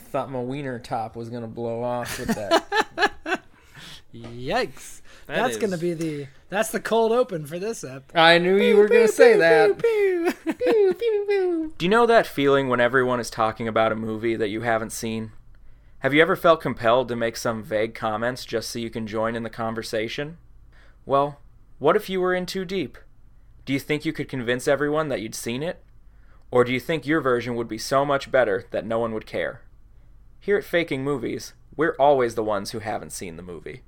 thought my wiener top was gonna blow off with that. Yikes! That's gonna be that's the cold open for this ep. I knew you were gonna say that. Do you know that feeling when everyone is talking about a movie that you haven't seen? Have you ever felt compelled to make some vague comments just so you can join in the conversation? Well, what if you were in too deep? Do you think you could convince everyone that you'd seen it? Or do you think your version would be so much better that no one would care? Here at Faking Movies, we're always the ones who haven't seen the movie.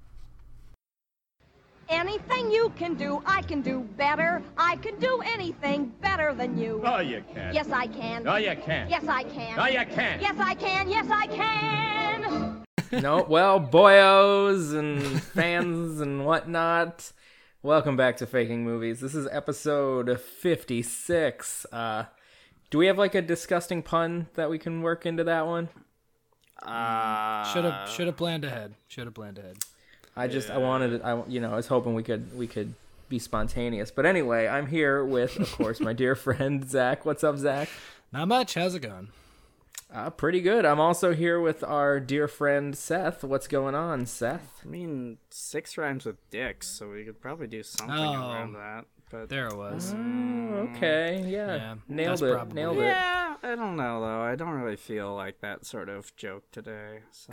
Anything you can do, I can do better. I can do anything better than you. No, you can't. Yes, I can. No, you can't. Yes, I can. No, you can't. Yes, I can. Yes, I can. No, well, boyos and fans and whatnot, welcome back to Faking Movies. This is episode 56. Do we have like a disgusting pun that we can work into that one? Should have planned ahead. I was hoping we could be spontaneous. But anyway, I'm here with, of course, my dear friend Zach. What's up, Zach? Not much. How's it going? Pretty good. I'm also here with our dear friend Seth. What's going on, Seth? I mean, 6 rhymes with dicks, so we could probably do something around that. But there it was. Okay, yeah. Nailed it. Yeah, I don't know, though. I don't really feel like that sort of joke today. So,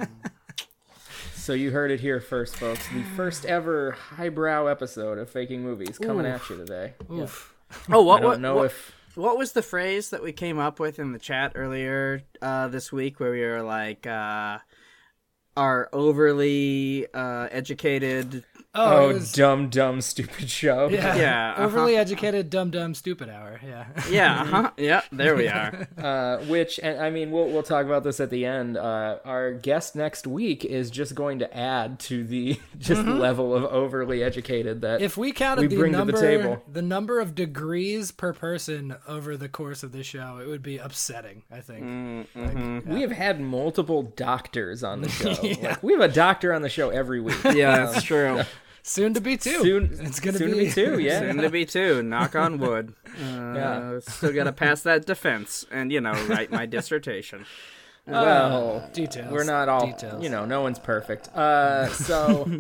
So you heard it here first, folks. The first ever highbrow episode of Faking Movies coming at you today. Oof. Yeah. Oh, what was the phrase that we came up with in the chat earlier this week where we were like, our overly educated... Oh, dumb, stupid show. Yeah. Overly educated, dumb, stupid hour. Yeah. Yeah. Yeah. There we are. Which, and I mean, we'll talk about this at the end. Our guest next week is just going to add to the level of overly educated that if we counted the number of degrees per person over the course of the show, it would be upsetting. I think. We have had multiple doctors on the show. Like, we have a doctor on the show every week. Yeah, that's true. Soon to be 2. It's gonna be 2. Yeah, soon to be 2. Knock on wood. Still gotta pass that defense and write my dissertation. Well, details. We're not all details. No one's perfect. So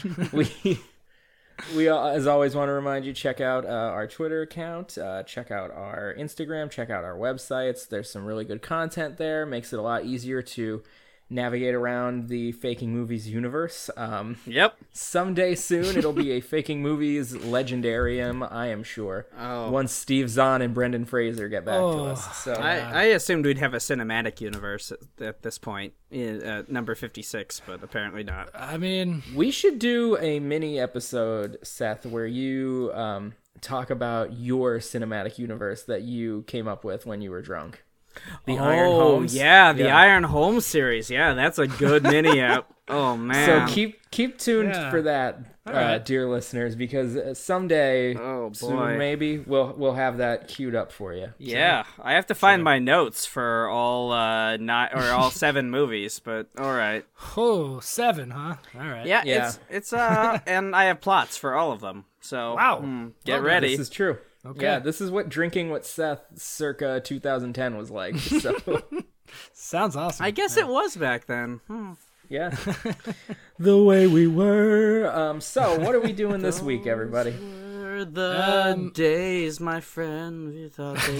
we as always want to remind you, check out our Twitter account, check out our Instagram, check out our websites. There's some really good content there. Makes it a lot easier to navigate around the Faking Movies universe. Yep. Someday soon, it'll be a Faking Movies legendarium, I am sure. Oh. Once Steve Zahn and Brendan Fraser get back to us. So I assumed we'd have a cinematic universe at this point, number 56, but apparently not. I mean, we should do a mini episode, Seth, where you talk about your cinematic universe that you came up with when you were drunk. The Iron Homes. Yeah, the Iron Homes series. Yeah, that's a good mini app. Oh man. So keep tuned for that, dear listeners, because someday, soon maybe we'll have that queued up for you. Yeah, I have to find my notes for all all 7 movies, but all right. Oh, 7, huh? All right. Yeah. It's and I have plots for all of them. So wow, get ready. This is true. Okay. Yeah, this is what drinking with Seth circa 2010 was like. So. Sounds awesome. I guess it was back then. Yeah. The way we were. So, what are we doing this week, everybody? Were the days, my friend, we thought they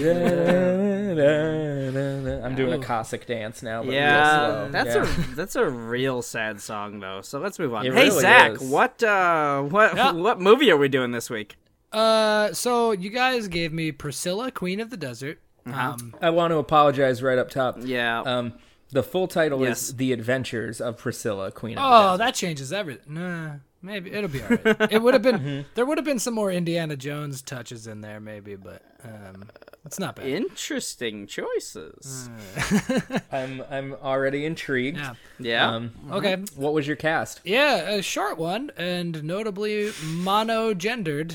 were. I'm doing a Cossack dance now. But yeah, real slow. that's a real sad song, though. So let's move on. It Hey, really Zach, is. what movie are we doing this week? So you guys gave me Priscilla, Queen of the Desert. I want to apologize right up top. Yeah. The full title is The Adventures of Priscilla, Queen of the Desert. That changes everything. Nah, maybe it'll be all right. It would have been there would have been some more Indiana Jones touches in there, maybe, but it's not bad. Interesting choices. I'm already intrigued. Yeah. Okay. What was your cast? Yeah, a short one, and notably mono-gendered.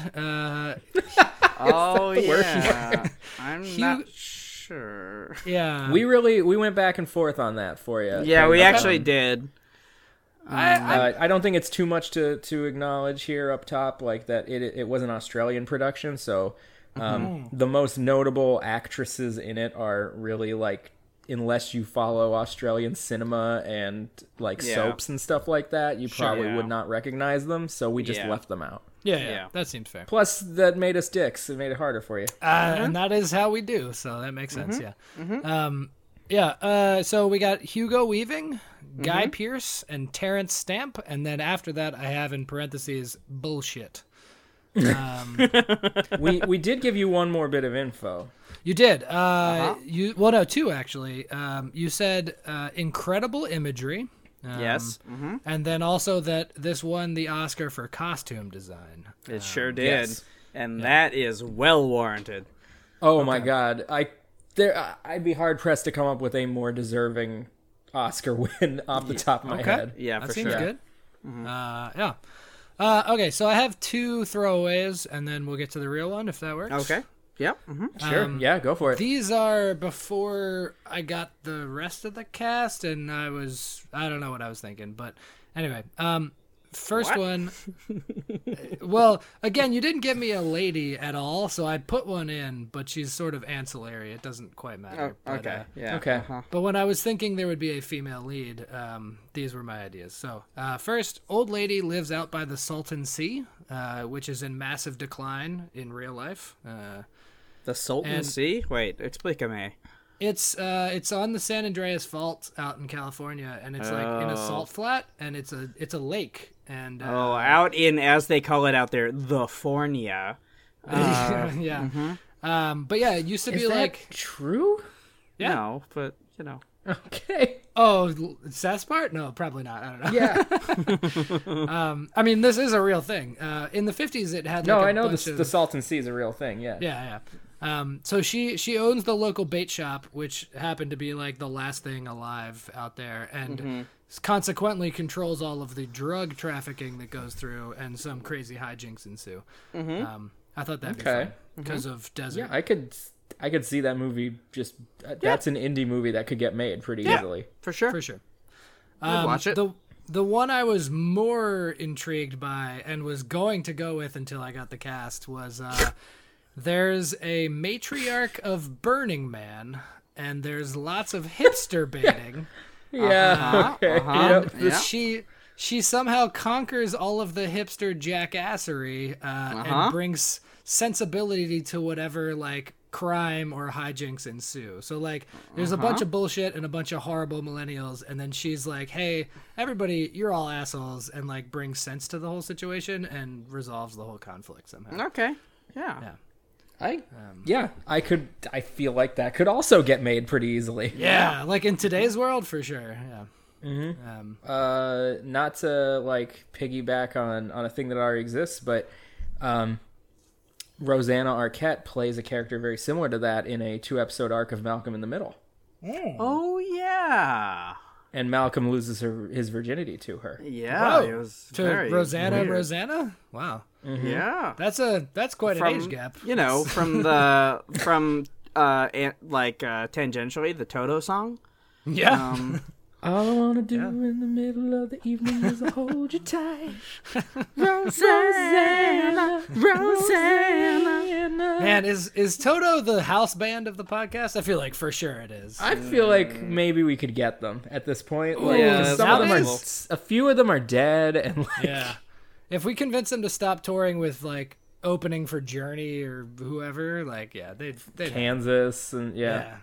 Oh yeah. I'm not sure. Yeah. We went back and forth on that for you. Yeah, we actually did. I don't think it's too much to acknowledge here up top, like that it was an Australian production, so the most notable actresses in it are really like unless you follow Australian cinema and like soaps and stuff like that, you probably would not recognize them. So we just left them out. Yeah, that seems fair. Plus, that made us dicks. It made it harder for you. And that is how we do, so that makes sense, so we got Hugo Weaving, Guy Pearce, and Terrence Stamp, and then after that I have in parentheses, bullshit. We did give you one more bit of info. You did. Two actually. You said incredible imagery. Yes. And then also that this won the Oscar for costume design. It sure did. Yes. And that is well warranted. Oh my God. I'd be hard pressed to come up with a more deserving Oscar win off the top of my head. Yeah, that for seems sure. good. Okay, so I have two throwaways, and then we'll get to the real one if that works. Okay. Yep. Sure. Yeah, go for it. These are before I got the rest of the cast, and I don't know what I was thinking, but anyway, first one. Well, again, you didn't give me a lady at all, so I put one in, but she's sort of ancillary. It doesn't quite matter. Okay. Yeah. Okay. But when I was thinking there would be a female lead, these were my ideas. So, first, old lady lives out by the Salton Sea, which is in massive decline in real life. The Salton Sea? Wait, explícame. It's on the San Andreas Fault out in California, and it's like in a salt flat, and it's a lake. And out in, as they call it out there, the Fornia. yeah. But yeah, it used to be like true. Yeah. No, but you know. Okay. Oh, Seth's part? No, probably not. I don't know. Yeah. I mean, this is a real thing. In the 50s, it had. No, like I know bunch the Salton Sea is a real thing. Yeah. Yeah. So she owns the local bait shop, which happened to be like the last thing alive out there, and consequently controls all of the drug trafficking that goes through, and some crazy hijinks ensue. I thought that'd be fun because of desert. Yeah, I could see that movie. Just that's an indie movie that could get made pretty easily. For sure. I'd watch it. The one I was more intrigued by and was going to go with until I got the cast was there's a matriarch of Burning Man, and there's lots of hipster baiting. Yeah. Okay. And she somehow conquers all of the hipster jackassery and brings sensibility to whatever like crime or hijinks ensue. So like there's a bunch of bullshit and a bunch of horrible millennials, and then she's like, hey, everybody, you're all assholes, and like brings sense to the whole situation and resolves the whole conflict somehow. Okay. Yeah. I feel like that could also get made pretty easily. Yeah, like in today's world for sure. Yeah. Not to like piggyback on a thing that already exists, but Rosanna Arquette plays a character very similar to that in a 2-episode arc of Malcolm in the Middle. Oh yeah. And Malcolm loses his virginity to her. Yeah, Whoa. it was To very Rosanna. weird. Rosanna? Wow. Yeah. That's quite an age gap. You know, from tangentially the Toto song. Yeah. All I want to do in the middle of the evening is hold you tight. Rosanna. Man, is Toto the house band of the podcast? I feel like for sure it is. I feel like maybe we could get them at this point. Like, Yeah, some of them nowadays- a few of them are dead, and like, Yeah. If we convince them to stop touring with like opening for Journey or whoever, like they'd Kansas, and yeah.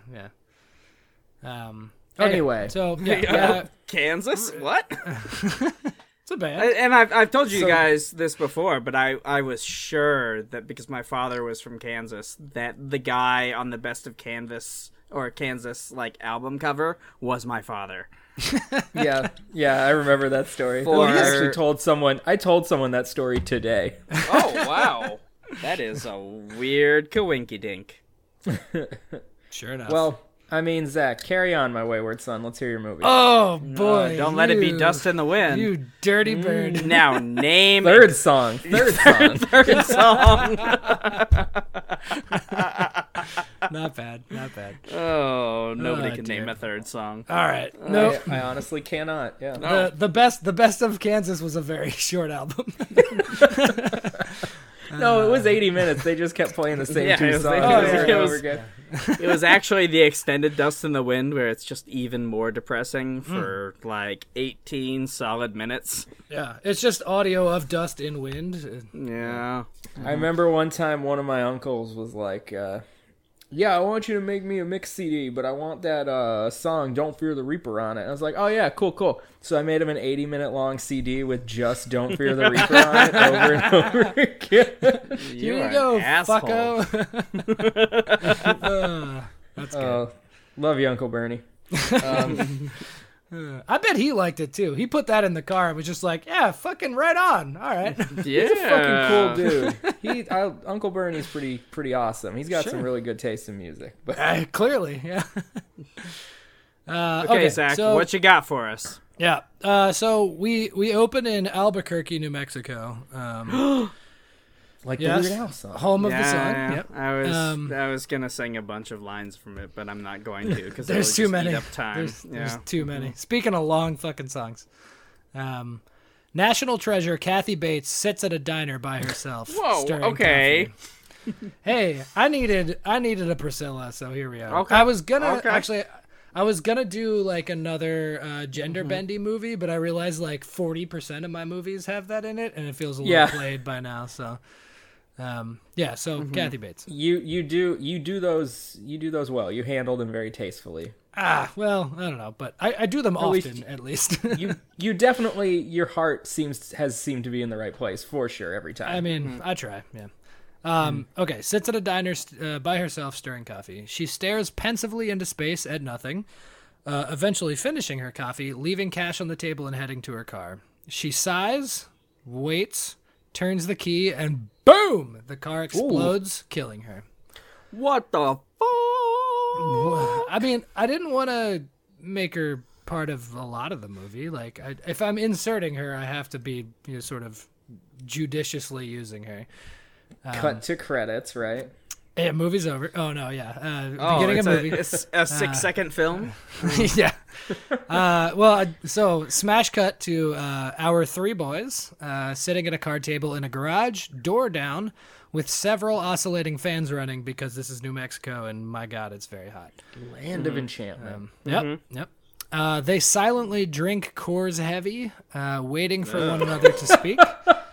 Okay, Anyway. so Kansas? What? it's a band. And I've told you guys this before, but I was sure that because my father was from Kansas, that the guy on the Best of Kansas or Kansas like album cover was my father. yeah, I remember that story. For- I actually told someone that story today. Oh wow, that is a weird kawinky dink. Sure enough. Well, I mean, Zach, carry on, my wayward son. Let's hear your movie. oh boy, Don't let it be dust in the wind. You dirty bird. Now name Third song. third song. Not bad. Oh, nobody Oh, can dear. name a third song. All right. No. I honestly cannot. Yeah. The best of Kansas was a very short album. No, it was 80 minutes. They just kept playing the same Yeah, two it was- songs oh, over yeah, and it over was- again. It was actually the extended Dust in the Wind, where it's just even more depressing for like 18 solid minutes. Yeah, it's just audio of dust in wind. Yeah. I remember one time one of my uncles was like, yeah, I want you to make me a mix CD, but I want that song Don't Fear the Reaper on it. And I was like, oh yeah, cool. So I made him an 80-minute long CD with just Don't Fear the Reaper on it over and over again. Here you go, fucko. That's good. Love you, Uncle Bernie. I bet he liked it too. He put that in the car and was just like, yeah, fucking right on. All right. Yeah. He's a fucking cool dude. Uncle Bernie's pretty awesome. He's got some really good taste in music. But clearly, yeah. Okay, Zach, so, what you got for us? Yeah. So we open in Albuquerque, New Mexico. Like the Weird Al song. Home of the Sun. Yeah. Yep. I was gonna sing a bunch of lines from it, but I'm not going to because there's too many. Eat up time. There's too many. Speaking of long fucking songs, national treasure Kathy Bates sits at a diner by herself. Whoa. Okay. Hey, I needed a Priscilla, so here we are. Okay. I was gonna I was gonna do like another gender bendy movie, but I realized like 40% of my movies have that in it, and it feels a little played by now. So. Kathy Bates. You do those well. You handle them very tastefully. Well, I don't know, but I do them often, at least. you definitely, your heart has seemed to be in the right place for sure every time. I mean, I try, yeah. Okay, sits at a diner by herself stirring coffee. She stares pensively into space at nothing, eventually finishing her coffee, leaving cash on the table and heading to her car. She sighs, waits, turns the key, and boom! The car explodes, killing her. What the fuck? I mean, I didn't want to make her part of a lot of the movie. Like, if I'm inserting her, I have to be sort of judiciously using her. Cut to credits, right? Yeah, movie's over. Oh, no, yeah. Beginning of movie. It's a 6-second film? Yeah. So smash cut to our three boys sitting at a card table in a garage, door down, with several oscillating fans running because this is New Mexico, and my God, it's very hot. Land of enchantment. Yep. They silently drink Coors Heavy, waiting for one another to speak.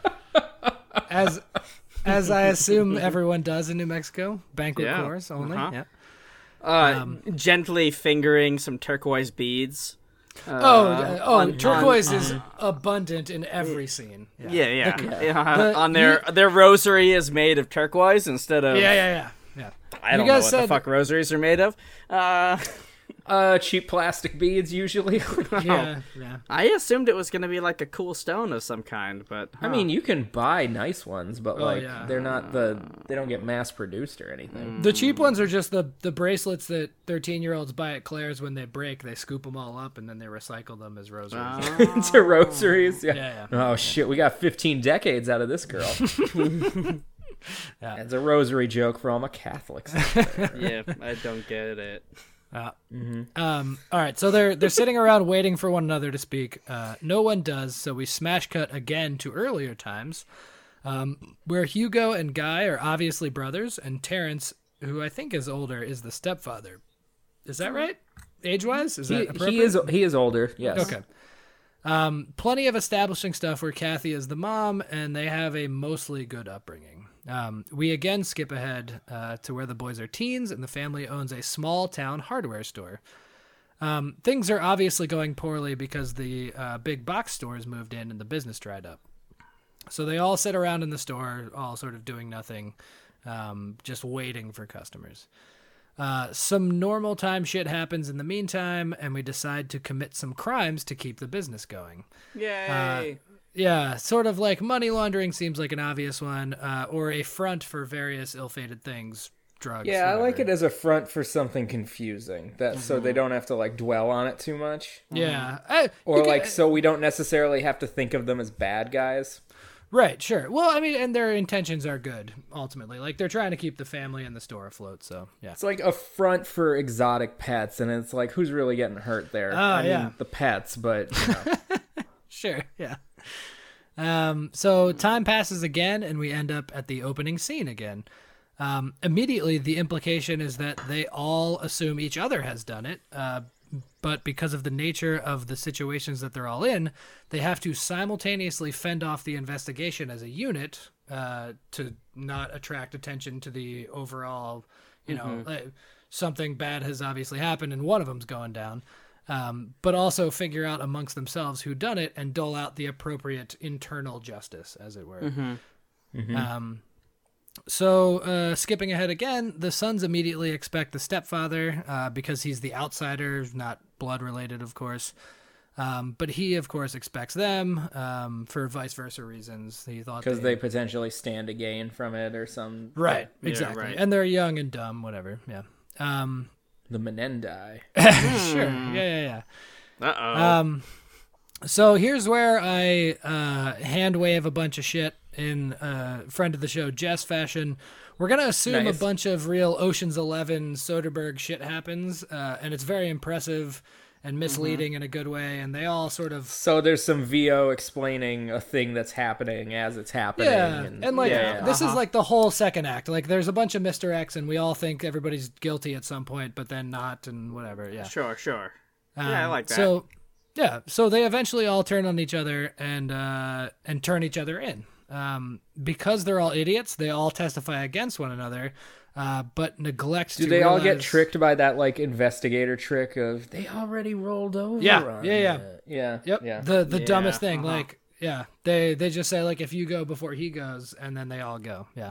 As I assume everyone does in New Mexico. Banquet Coors only. Yeah. Gently fingering some turquoise beads. Turquoise is abundant in every scene. Yeah. On their rosary is made of turquoise instead of... Yeah. I don't know what the fuck rosaries are made of. Cheap plastic beads, usually. Yeah. I assumed it was going to be like a cool stone of some kind, but... I mean, you can buy nice ones, but they're not they don't get mass produced or anything. The cheap ones are just the bracelets that 13-year-olds buy at Claire's. When they break, they scoop them all up and then they recycle them as rosaries. Into rosaries? Yeah. Oh, shit, we got 15 decades out of this girl. It's a rosary joke for all my Catholics. Yeah, I don't get it. All right, so they're sitting around waiting for one another to speak. No one does, so we smash cut again to earlier times, where Hugo and Guy are obviously brothers, and Terrence, who I think is older, is the stepfather. Is that right? Age-wise? Is that appropriate? He is older, yes. Okay. Plenty of establishing stuff where Kathy is the mom, and they have a mostly good upbringing. We again skip ahead to where the boys are teens and the family owns a small town hardware store. Things are obviously going poorly because the big box stores moved in and the business dried up. So they all sit around in the store, all sort of doing nothing, just waiting for customers. Some normal time shit happens in the meantime, and we decide to commit some crimes to keep the business going. Yay! Yeah, sort of like money laundering seems like an obvious one, or a front for various ill-fated things, drugs. Yeah, whatever. I like it as a front for something confusing, so they don't have to like dwell on it too much. Yeah, so we don't necessarily have to think of them as bad guys. Right, sure. Well, I mean, and their intentions are good, ultimately. Like, they're trying to keep the family and the store afloat, so, yeah. It's like a front for exotic pets, and it's like, who's really getting hurt there? I mean, the pets, but, Sure, yeah. So time passes again, and we end up at the opening scene again. Immediately, the implication is that they all assume each other has done it, but because of the nature of the situations that they're all in, they have to simultaneously fend off the investigation as a unit to not attract attention to the overall, something bad has obviously happened and one of them's going down, but also figure out amongst themselves who done it and dole out the appropriate internal justice, as it were. So, skipping ahead again, the sons immediately expect the stepfather, because he's the outsider, not blood related, of course. But he, of course, expects them, for vice versa reasons. He thought because they potentially stand to gain from it or some. Right, exactly. Yeah, right. And they're young and dumb, whatever. Yeah. The Menendai. Sure. Yeah. Uh-oh. So here's where I hand wave a bunch of shit in friend of the show Jess fashion. We're gonna assume a bunch of real Ocean's 11 Soderbergh shit happens, and it's very impressive and misleading in a good way, and they all sort of... So there's some VO explaining a thing that's happening as it's happening. Yeah, and this is like the whole second act. Like, there's a bunch of Mr. X, and we all think everybody's guilty at some point, but then not, and whatever, yeah. Sure. Yeah, I like that. So they eventually all turn on each other and turn each other in. Because they're all idiots, they all testify against one another, but neglect to Do they all get tricked by that, like, investigator trick of, they already rolled over? Yeah. Yep. Yeah. The dumbest thing, like, yeah, they just say, like, if you go before he goes, and then they all go, yeah.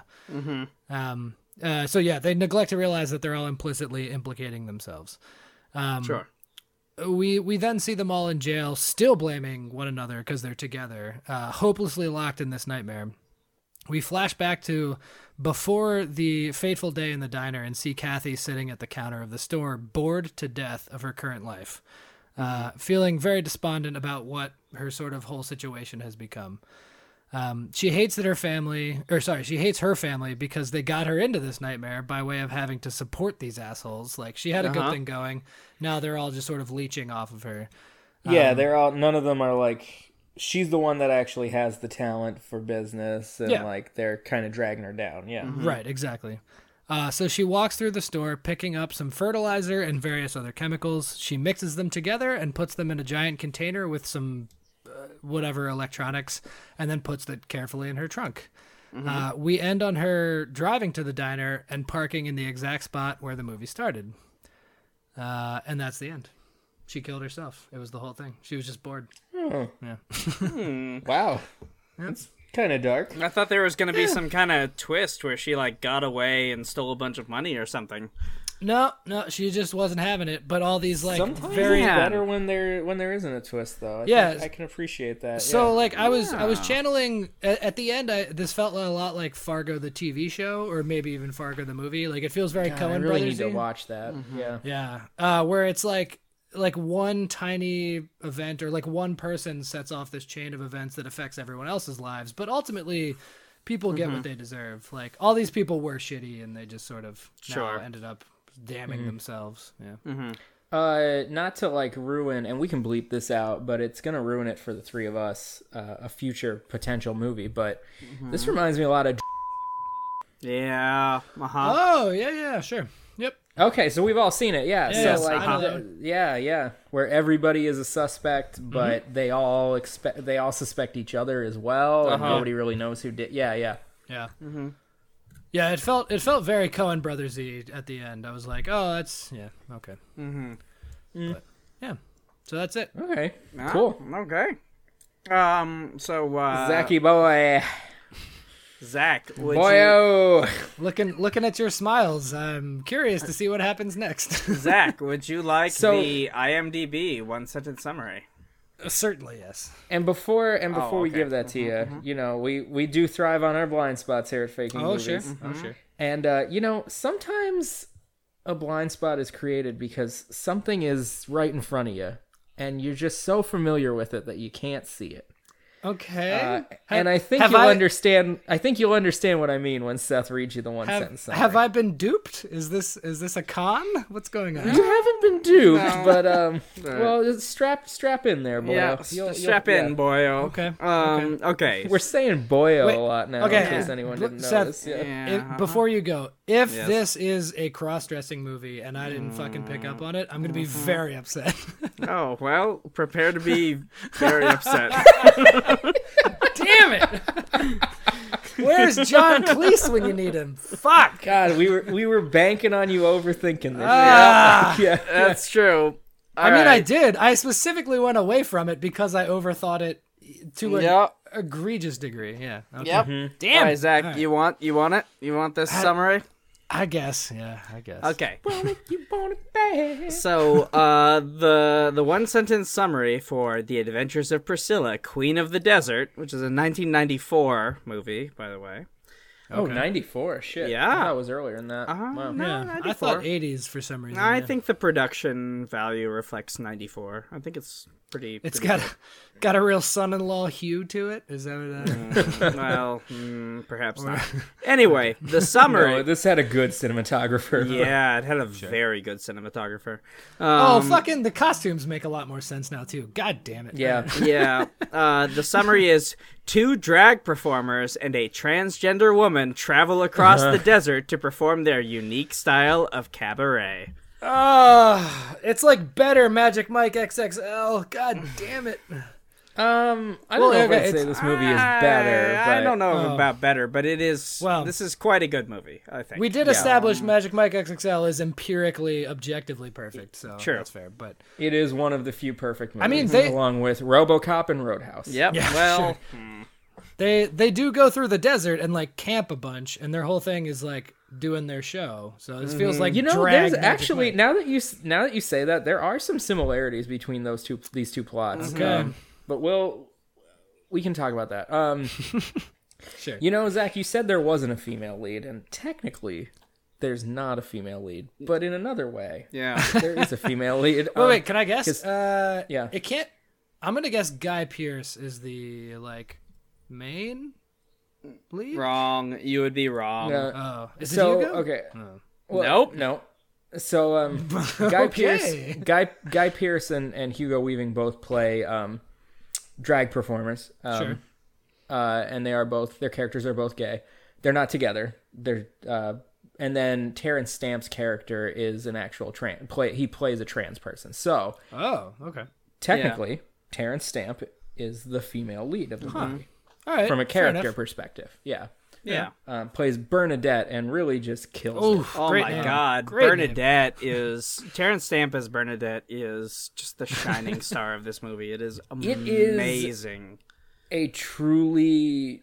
So yeah, they neglect to realize that they're all implicitly implicating themselves. Sure. We then see them all in jail, still blaming one another because they're together, hopelessly locked in this nightmare. We flash back to before the fateful day in the diner and see Kathy sitting at the counter of the store, bored to death of her current life, feeling very despondent about what her sort of whole situation has become. She hates her family because they got her into this nightmare by way of having to support these assholes. Like, she had a good thing going. Now they're all just sort of leeching off of her. Yeah, none of them are like, she's the one that actually has the talent for business, and like, they're kind of dragging her down. Yeah. Right, exactly. So she walks through the store, picking up some fertilizer and various other chemicals. She mixes them together and puts them in a giant container with some whatever electronics, and then puts it carefully in her trunk. We end on her driving to the diner and parking in the exact spot where the movie started. And that's the end. She killed herself. It was the whole thing. She was just bored. Oh. Yeah. Wow. That's kind of dark. I thought there was going to be some kind of twist where she, like, got away and stole a bunch of money or something. No, she just wasn't having it. But all these, like, sometimes very it's better when there isn't a twist, though. I can appreciate that. So, like, I was channeling at the end. This felt a lot like Fargo the TV show, or maybe even Fargo the movie. Like, it feels very Coen I really Brothers-y. need to watch that. Yeah. Where it's like one tiny event or like one person sets off this chain of events that affects everyone else's lives, but ultimately people get what they deserve. Like, all these people were shitty, and they just sort of ended up damning themselves. Not to, like, ruin, and we can bleep this out, but it's gonna ruin it for the three of us, a future potential movie, but this reminds me a lot of Oh yeah, sure. Yep. Okay, so we've all seen it. Where everybody is a suspect, but they all suspect each other as well, and nobody really knows who did. Yeah. Yeah, it felt very Coen Brothers-y at the end. I was like, oh, that's okay. But, yeah, so that's it. Okay, cool. Okay. Zachy boy. Zach, looking at your smiles, I'm curious to see what happens next. Zach, would you like the IMDb one-sentence summary? Certainly, yes. And before we give that to you, you know, we do thrive on our blind spots here at Faking Movies. Sure. And you know, sometimes a blind spot is created because something is right in front of you, and you're just so familiar with it that you can't see it. Okay. And I think you'll understand. I think you'll understand what I mean when Seth reads you the one sentence summary. Have I been duped? Is this a con? What's going on? You haven't been duped, but well, just strap in there, boy. Yeah, strap in, boyo. Okay. Okay. We're saying boyo a lot now, okay. in case anyone didn't Seth, notice. Before you go, if this is a cross-dressing movie and I didn't fucking pick up on it, I'm gonna be very upset. Oh well, prepare to be very upset. Damn it! Where's John Cleese when you need him? Fuck! God, we were banking on you overthinking this. Yeah, that's true. I mean, I did. I specifically went away from it because I overthought it to an egregious degree. Yeah. Okay. Yep. Damn. All right, Zach, you want it? You want this summary? I guess. Yeah. I guess. Okay. You want it bad. So, the one sentence summary for The Adventures of Priscilla, Queen of the Desert, which is a 1994 movie, by the way. Okay. Oh, 94. Shit. Yeah. I thought it was earlier than that. Wow. No, Yeah. 94. I thought 80s for some reason. I think the production value reflects 94. I think it's pretty. It's pretty got a real son-in-law hue to it. Is that what? Well, perhaps not. Anyway, the summary. No, this had a good cinematographer. Yeah, it had a very good cinematographer. Fucking the costumes make a lot more sense now too. God damn it. Yeah. Yeah. The summary is 2 drag performers and a transgender woman travel across the desert to perform their unique style of cabaret. It's like better Magic Mike XXL. God damn it. I don't know if I'd say this movie is better. I don't know about better, but it is. Well, this is quite a good movie, I think. We did establish Magic Mike XXL is empirically, objectively perfect, so that's fair. But it is one of the few perfect movies. I mean, along with RoboCop and Roadhouse. Yep. Yeah, well, sure. They do go through the desert and like camp a bunch, and their whole thing is like doing their show. So this feels like there's actually now that you say that, there are some similarities between these two plots. Okay. But we can talk about that. Sure. You know, Zach, you said there wasn't a female lead, and technically, there's not a female lead. But in another way, there is a female lead. Wait, can I guess? Yeah. It can't. I'm gonna guess Guy Pearce is the main lead. wrong. You would be wrong. Oh, is it So Hugo? okay. Oh. Well, no. So Guy Okay. Guy Pearce and Hugo Weaving both play drag performers. Sure. And their characters are both gay. They're not together. And then Terrence Stamp's character is an actual he plays a trans person. So Oh, okay. technically, Terrence Stamp is the female lead of the movie All right. from a fair character enough. perspective. Yeah. Yeah. Plays Bernadette and really just kills it. Oh Great my name. God, Great Bernadette is Terrence Stamp as Bernadette is just the shining star of this movie. It is amazing. A truly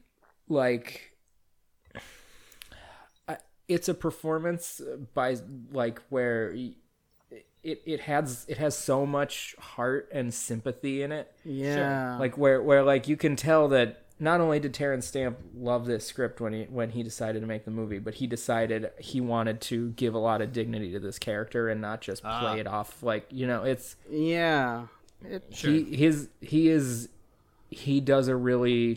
it's a performance by where it has so much heart and sympathy in it. Yeah. Where you can tell that not only did Terrence Stamp love this script when he decided to make the movie, but he decided he wanted to give a lot of dignity to this character and not just play it off it's he does a really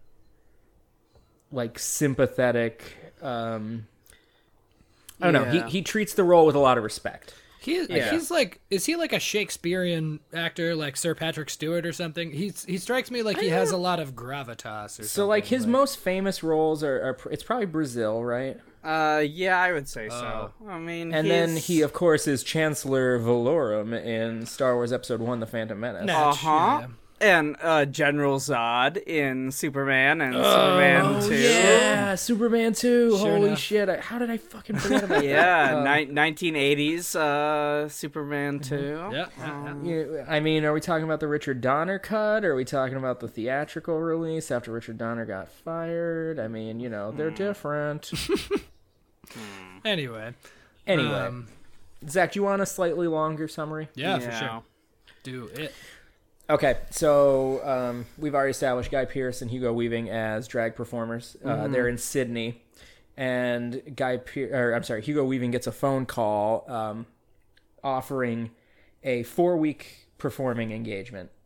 sympathetic I don't know, he treats the role with a lot of respect. He's is he like a Shakespearean actor, like Sir Patrick Stewart or something? He strikes me like he has a lot of gravitas. Or so his most famous roles are it's probably Brazil, right? Yeah, I would say so. I mean, and then he of course is Chancellor Valorum in Star Wars Episode 1: The Phantom Menace. Yeah. And General Zod in Superman and Superman 2. Yeah, Superman 2. Sure Holy enough. shit. How did I fucking forget about Yeah, that? 1980s Superman 2. Yeah. I mean, are we talking about the Richard Donner cut? Or are we talking about the theatrical release after Richard Donner got fired? I mean, they're different. Anyway. Zach, do you want a slightly longer summary? Yeah, for sure. Do it. Okay, so we've already established Guy Pearce and Hugo Weaving as drag performers. They're in Sydney, and Hugo Weaving gets a phone call offering a 4-week performing engagement,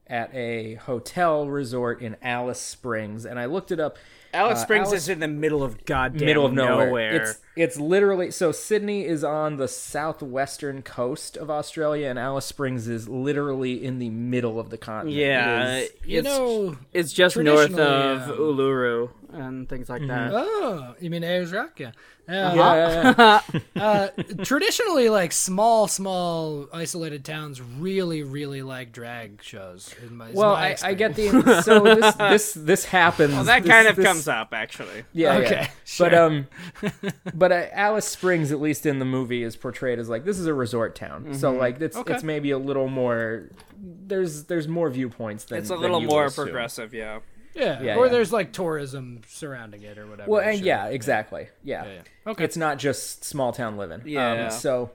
at a hotel resort in Alice Springs, and I looked it up. Alice Springs is in the middle of nowhere. It's literally, so Sydney is on the southwestern coast of Australia, and Alice Springs is literally in the middle of the continent. Yeah, it's just north of Uluru and things like that. Oh, you mean Ayers Rock? Yeah. Yeah. Traditionally, like small isolated towns really, really like drag shows. I get the so this happens. Well, that kind of comes up actually. Yeah. Okay. Yeah. Sure. But Alice Springs, at least in the movie, is portrayed as like this is a resort town. Mm-hmm. So like it's maybe a little more. There's more viewpoints than it's a little more assume. Progressive. Yeah. Yeah, or there's like tourism surrounding it or whatever. Well, and exactly. Yeah. Okay. It's not just small town living. Yeah. So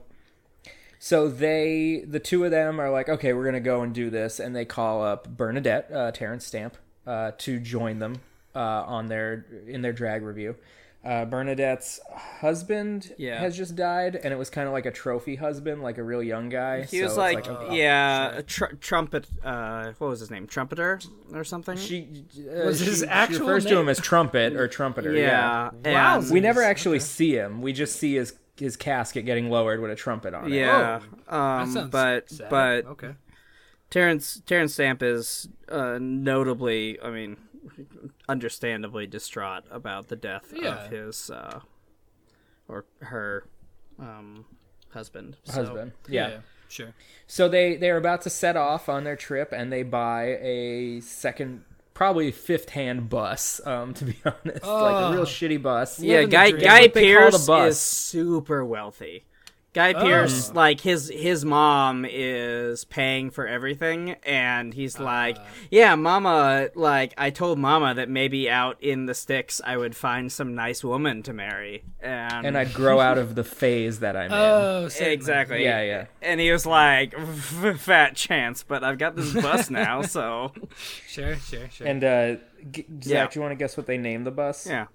the two of them are like, okay, we're gonna go and do this, and they call up Bernadette, Terrence Stamp, to join them in their drag review. Bernadette's husband has just died, and it was kind of like a trophy husband, like a real young guy. He was trumpet. What was his name? Trumpeter or something? She refers to him as Trumpet or Trumpeter. Yeah. Wow. We never actually see him. We just see his casket getting lowered with a trumpet on it. Yeah. That sounds sad. But okay. Terrence Stamp is notably, understandably distraught about the death of his or her husband. Yeah. Sure. So they're about to set off on their trip, and they buy a second, probably fifth-hand bus. To be honest, like a real shitty bus. Yeah, Guy Pearce is super wealthy. Guy Pearce, like his mom is paying for everything, and he's like, "Yeah, Mama, like I told Mama that maybe out in the sticks I would find some nice woman to marry, and I'd grow out of the phase that I'm in." Oh, exactly. Yeah. And he was like, "Fat chance, but I've got this bus now, so." Sure. And Zach, do you want to guess what they named the bus? Yeah.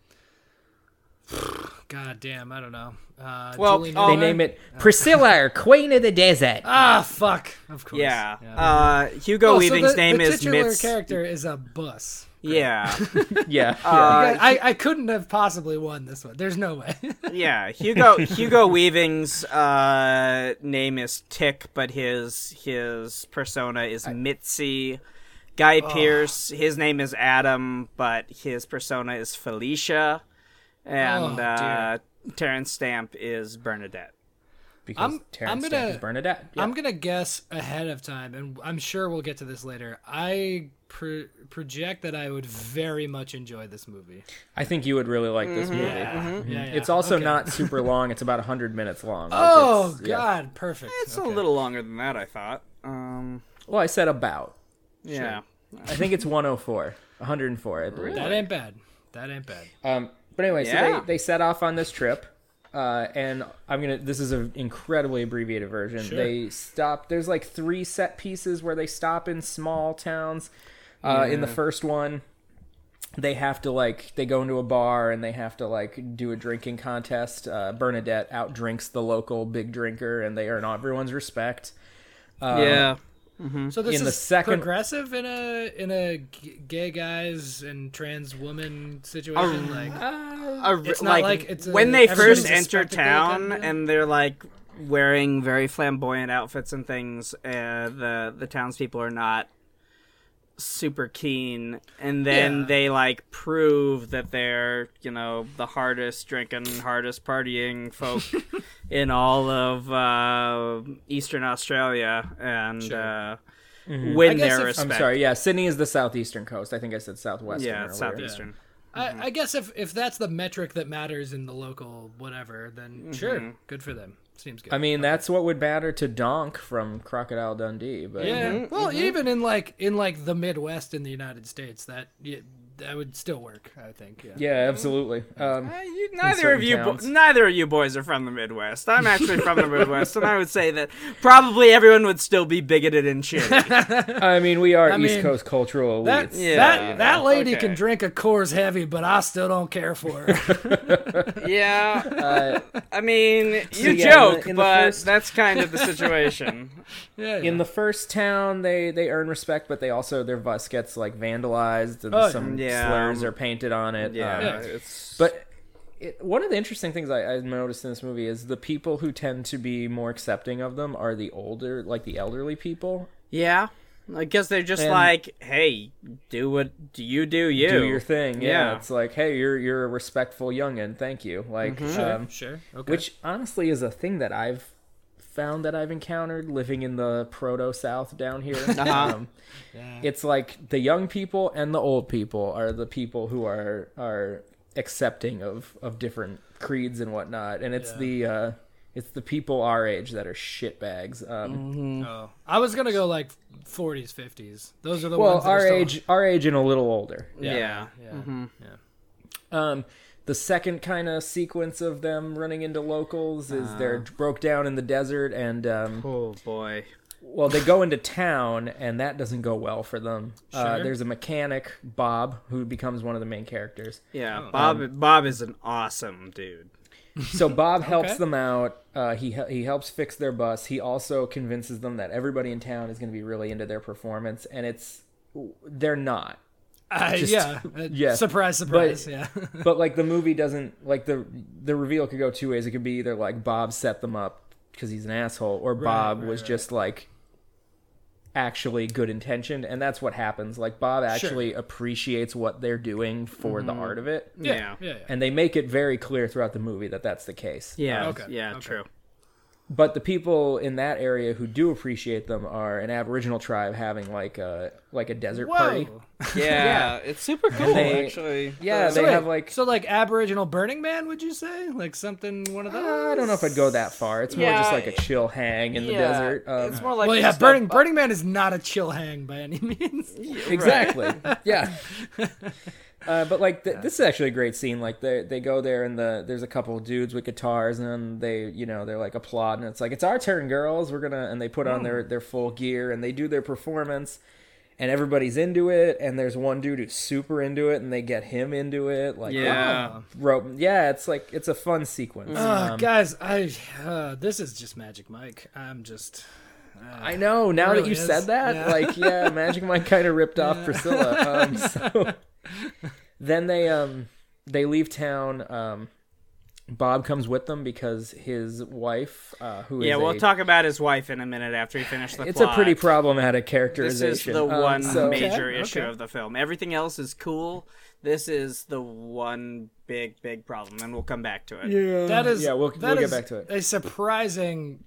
God damn, I don't know. They name it Priscilla, Queen of the Desert. Fuck. Of course. Yeah. Hugo Weaving's name is the titular character is a bus. Yeah. Yeah. I couldn't have possibly won this one. There's no way. Yeah. Hugo Weaving's name is Tick, but his persona is Mitzi. Guy Pearce, his name is Adam, but his persona is Felicia. And Terrence Stamp is Bernadette. Because Terrence Stamp is Bernadette. Yeah. I'm gonna guess ahead of time, and I'm sure we'll get to this later. I project that I would very much enjoy this movie. I think you would really like this movie. Yeah. Mm-hmm. Yeah. It's also not super long. It's about 100 minutes long. Oh, God. Perfect. It's a little longer than that, I thought. Well, I said about. Yeah. Sure. I think it's 104, I believe. That ain't bad. But anyway, so they set off on this trip, and this is an incredibly abbreviated version. Sure. They stop, there's like 3 set pieces where they stop in small towns. In the first one, they have to they go into a bar and they have to do a drinking contest. Bernadette outdrinks the local big drinker, and they earn everyone's respect. Yeah. Mm-hmm. So this is the second progressive in a gay guys and trans woman situation. It's not it's when they first enter town and they're wearing very flamboyant outfits and things. The townspeople are not super keen, and then they prove that they're the hardest drinking, hardest partying folk in all of Eastern Australia, and win their respect. I'm sorry, Sydney is the southeastern coast. I think I said southwestern. Yeah, it's southeastern. I guess if that's the metric that matters in the local whatever, then sure, good for them. Seems good. I mean, that's what would matter to Donk from Crocodile Dundee. But even in the Midwest in the United States, that would still work, I think. Yeah. Yeah, absolutely. Neither of towns. neither of you boys are from the Midwest. I'm actually from the Midwest, and I would say that probably everyone would still be bigoted and shitty. I mean, we are East Coast cultural elites. That lady can drink a Coors Heavy, but I still don't care for her. Yeah. I mean, you joke, but that's kind of the situation. In the first town, they earn respect, but they also, their bus gets like vandalized and some slurs are painted on it. But one of the interesting things I noticed in this movie is the people who tend to be more accepting of them are the older, like the elderly people. Yeah. I guess they're just like, hey, do you. Do your thing. Yeah. It's like, hey, you're a respectful youngin'. Thank you. Like, sure. Okay. Which honestly is a thing that I've found that I've encountered living in the proto-South down here. It's like the young people and the old people are the people who are accepting of different creeds and whatnot, and it's the people our age that are shitbags. I was gonna go like 40s, 50s. Those are the ones. Well, our age and a little older. Yeah. The second kind of sequence of them running into locals is they're broke down in the desert, and oh boy. Well, they go into town, and that doesn't go well for them. There's a mechanic, Bob, who becomes one of the main characters. Yeah, Bob is an awesome dude. So Bob helps them out. He helps fix their bus. He also convinces them that everybody in town is going to be really into their performance, and they're not. Surprise, but, but like the movie doesn't, like the reveal could go two ways. It could be either like Bob set them up because he's an asshole, or Bob was just like actually good intentioned, and that's what happens. Like Bob actually appreciates what they're doing for the art of it. Yeah. And they make it very clear throughout the movie that that's the case. True. But the people in that area who do appreciate them are an Aboriginal tribe having like a desert party. Yeah, it's super cool actually. Yeah, they have like Aboriginal Burning Man, would you say? Like something one of those? I don't know if I'd go that far. It's more just like a chill hang in the desert. It's more like Burning Man is not a chill hang by any means. Exactly. Yeah. But like this is actually a great scene. Like they go there and there's a couple of dudes with guitars, and they're like applauding. It's like, it's our turn, girls. And they put on their full gear and they do their performance, and everybody's into it. And there's one dude who's super into it, and they get him into it. Like it's like, it's a fun sequence. Guys, this is just Magic Mike. I'm just. I know. Now that you said that, Magic Mike kind of ripped off Priscilla. So. Then they leave town. Bob comes with them because his wife, we'll talk about his wife in a minute after he finished the plot. It's a pretty problematic characterization. This is the one major issue of the film. Everything else is cool. This is the one big problem, and we'll come back to it. We'll get back to it. A surprising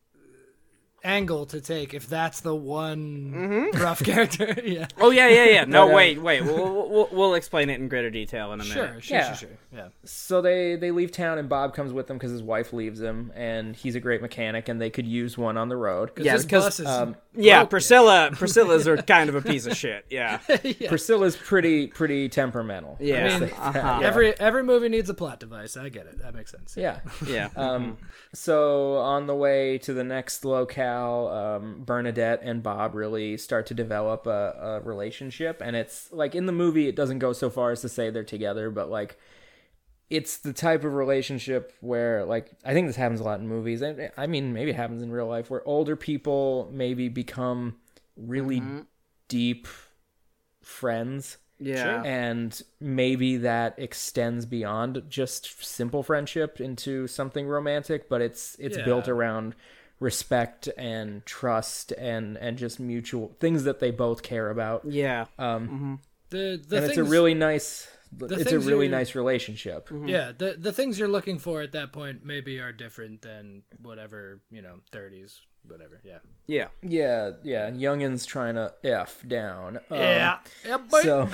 angle to take if that's the one rough character. No, wait. We'll explain it in greater detail in a minute. Sure. Yeah. So they leave town, and Bob comes with them because his wife leaves him, and he's a great mechanic, and they could use one on the road. Priscilla's are kind of a piece of shit. Yeah. Priscilla's pretty temperamental. Every movie needs a plot device. I get it. That makes sense. Yeah. So on the way to the next locale, Bernadette and Bob really start to develop a relationship, and it's like, in the movie it doesn't go so far as to say they're together, but like it's the type of relationship where, like, I think this happens a lot in movies, and I mean maybe it happens in real life, where older people maybe become really deep friends. Yeah. And maybe that extends beyond just simple friendship into something romantic, but it's built around respect and trust and just mutual things that they both care about. Yeah. It's a really nice nice relationship. Yeah, the things you're looking for at that point maybe are different than whatever, 30s, whatever. Yeah. Youngins trying to F down. Boy. So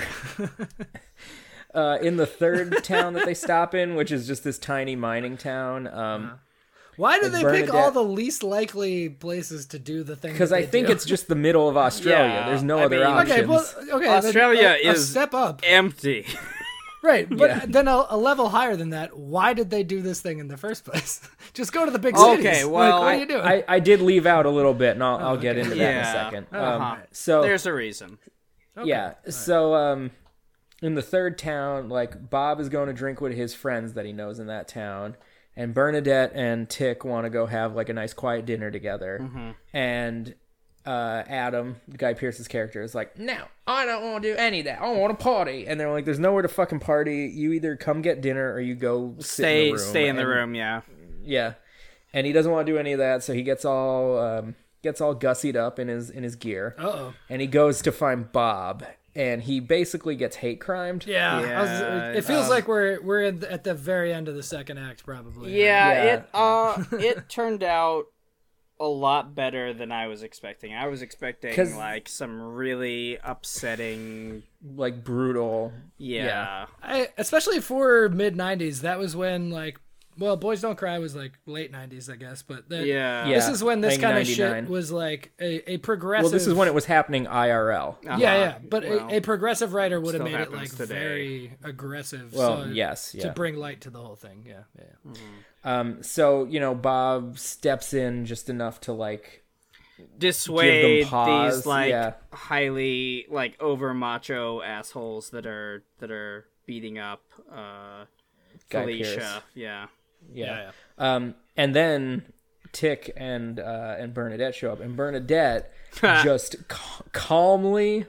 in the third town that they stop in, which is just this tiny mining town, Why do Like they pick all the least likely places to do the thing? Because I think it's just the middle of Australia. Yeah, There's no I other mean, options. Australia a is step up. empty. Right, but Yeah. then a level higher than that, why did they do this thing in the first place? Just go to the big cities. Okay, well, what are you doing? I did leave out a little bit, and I'll get into that in a Yeah. second. Uh-huh. There's a reason. Yeah. So in the third town, like Bob is going to drink with his friends that he knows in that town, and Bernadette and Tick want to go have like a nice quiet dinner together. And Adam, Guy Pearce's character, is like, "No, I don't want to do any of that. I want to party." And they're like, "There's nowhere to fucking party. You either come get dinner or you go stay in the room. Yeah. Yeah, and he doesn't want to do any of that, so he gets all gussied up in his gear. And he goes to find Bob, and he basically gets hate crimed. Yeah. It feels like we're at the very end of the second act, probably. Yeah. It turned out a lot better than I was expecting. I was expecting like some really upsetting, like brutal. Yeah. Especially for mid '90s, that was when like. Well, Boys Don't Cry was like late 90s, I guess, but this is when this kind of shit was like a progressive... Well, this is when it was happening IRL. But a progressive writer would have made it like very aggressive to bring light to the whole thing. So, Bob steps in just enough to like... dissuade these like highly like over macho assholes that are beating up Felicia. Yeah. And then Tick and Bernadette show up, and Bernadette just calmly,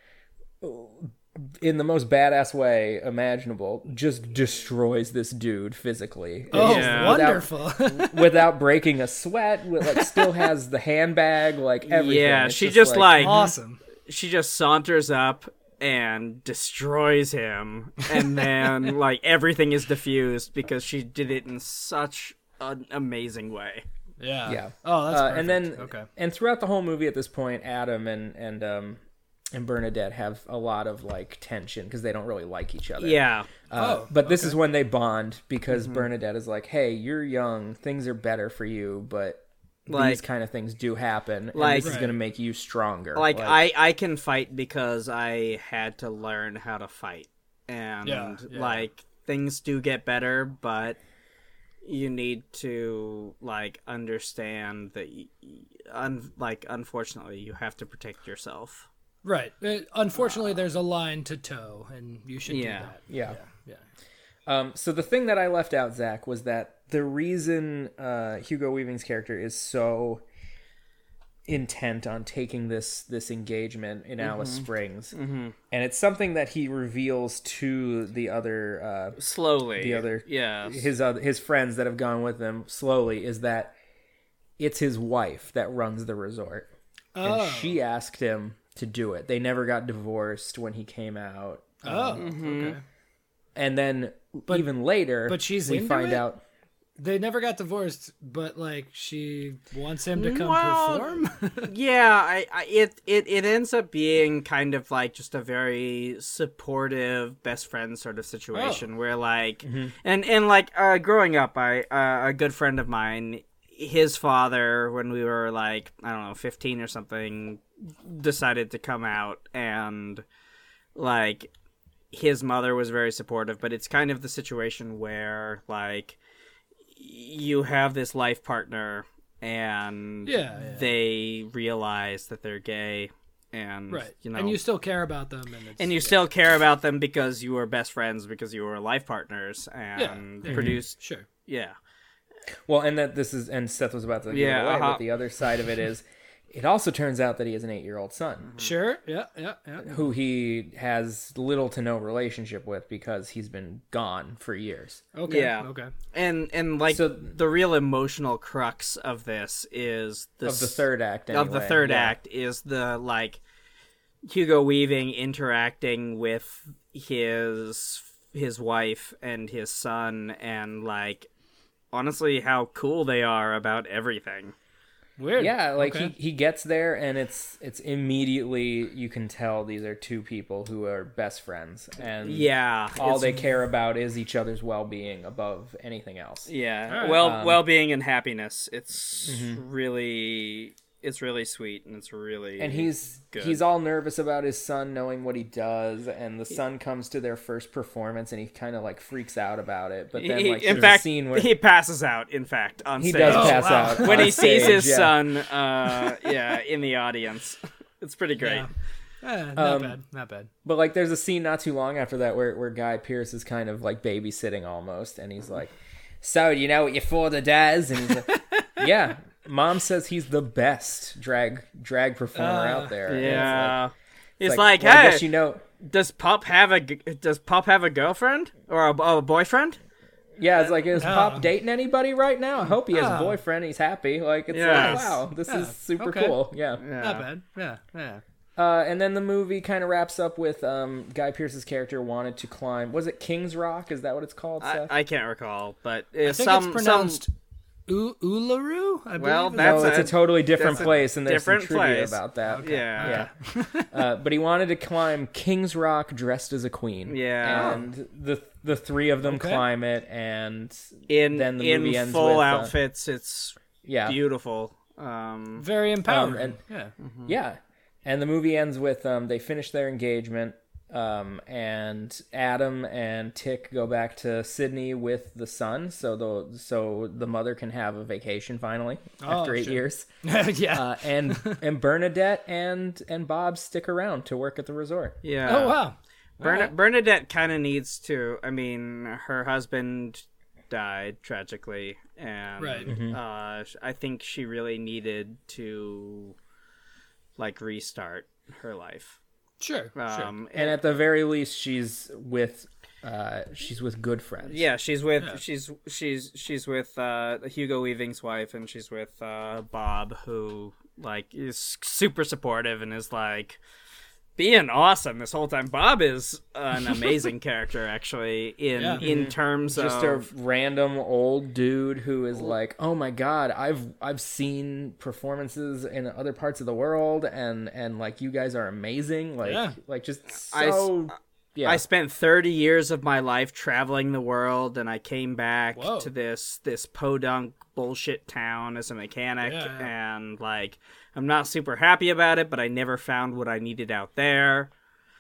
in the most badass way imaginable, just destroys this dude physically. Wonderful! Without breaking a sweat, like still has the handbag, like everything. Yeah, it's she just like awesome. She just saunters up and destroys him, and then like everything is diffused because she did it in such an amazing way. Yeah. Oh, that's perfect. And then and throughout the whole movie at this point, Adam and Bernadette have a lot of like tension because they don't really like each other. Yeah. But this is when they bond because Bernadette is like, "Hey, you're young. Things are better for you, but these kind of things do happen, and this is going to make you stronger." Like I can fight because I had to learn how to fight. And like things do get better, but you need to like understand that unfortunately you have to protect yourself. Right. Unfortunately there's a line to toe, and you should do that. Yeah. So the thing that I left out, Zach, was that the reason Hugo Weaving's character is so intent on taking this engagement in Alice Springs, and it's something that he reveals to the other slowly, his friends that have gone with him slowly, is that it's his wife that runs the resort, and she asked him to do it. They never got divorced when he came out. Okay. And then even later, we find out they never got divorced, but like she wants him to come perform. It ends up being kind of like just a very supportive best friend sort of situation where like and like growing up, a good friend of mine, his father, when we were like, I don't know, 15 or something, decided to come out, and like his mother was very supportive, but it's kind of the situation where like you have this life partner and they realize that they're gay, and and you still care about them, and you still care about them because you were best friends, because you were life partners and produced well, and that this is, and Seth was about to give it away, but the other side of it is, it also turns out that he has an 8-year-old son. Sure, yeah. Who he has little to no relationship with because he's been gone for years. Okay. And like, so, the real emotional crux of this is of the third act. Anyway. Of the third act is the like Hugo Weaving interacting with his wife and his son, and like honestly how cool they are about everything. Weird. Yeah, like Okay. he gets there and it's immediately you can tell these are two people who are best friends and all they care about is each other's well-being above anything else. Yeah, right. well-being and happiness. It's really sweet and it's really And he's good. all nervous about his son knowing what he does, and the son comes to their first performance and he kind of like freaks out about it. But then like in there's fact, a scene where he passes out. In fact, on he stage does pass out when on he sees stage, his yeah. son. In the audience, it's pretty great. Yeah. Not bad. Not bad. But like there's a scene not too long after that where Guy Pearce is kind of like babysitting almost, and he's like, "So you know what your father does?" And he's like, "Yeah, Mom says he's the best drag performer out there." And Yeah, it's well, like, I hey, guess you know. does Pop have a girlfriend or a boyfriend? Yeah, it's like, is Pop dating anybody right now? I hope he has a boyfriend. He's happy. Like, it's Yes. like, wow, this is super okay. cool. Yeah. Not bad. Yeah. And then the movie kind of wraps up with Guy Pearce's character wanted to climb. Was it King's Rock? Is that what it's called, Seth? I can't recall, but I think it's pronounced Uluru. I believe. Well, Is that's No, it's a totally different that's a place, and there's some different trivia place. about that. Yeah. But he wanted to climb King's Rock dressed as a queen. Yeah. And the three of them Okay. climb it, and in then the movie ends full with, outfits. It's beautiful. very empowering. and- yeah. Yeah, and the movie ends with they finish their engagement, and Adam and Tick go back to Sydney with the son, so the mother can have a vacation finally after 8 shit. years. Yeah. And Bernadette and Bob stick around to work at the resort. Yeah. Oh wow. Bernadette kind of needs to. I mean, her husband died tragically, and Right. I think she really needed to like restart her life. Sure. Sure. And at the very least, she's with good friends. Yeah, she's with she's with Hugo Weaving's wife, and she's with Bob, who like is super supportive and is like being awesome this whole time. Bob is an amazing character, actually, in terms Just of a random old dude who is like, oh my god, I've seen performances in other parts of the world, and like you guys are amazing, like just so. Yeah. I spent 30 years of my life traveling the world, and I came back to this podunk bullshit town as a mechanic, and like I'm not super happy about it, but I never found what I needed out there.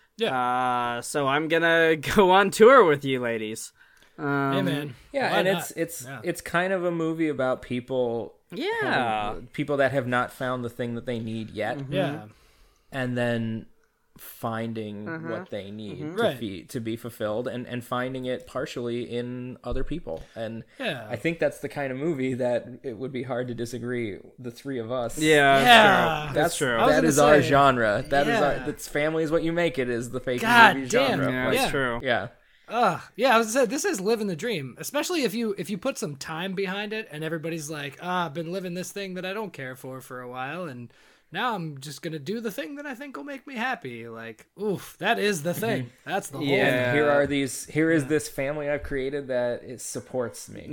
Yeah. So I'm gonna go on tour with you, ladies. Hey man. Yeah, Why and not? it's kind of a movie about people. People that have not found the thing that they need yet. Yeah. And then finding what they need to be fulfilled, and finding it partially in other people. And I think that's the kind of movie that it would be hard to disagree, the three of us. That's true. That is our genre. That's family is what you make it, is the fake movie genre. Yeah, that's true. Yeah. Yeah, I was gonna say, this is living the dream, especially if you put some time behind it, and everybody's like, I've been living this thing that I don't care for a while, and now I'm just gonna do the thing that I think will make me happy. Like, oof, that is the thing. That's the whole thing. And here is this family I've created that it supports me.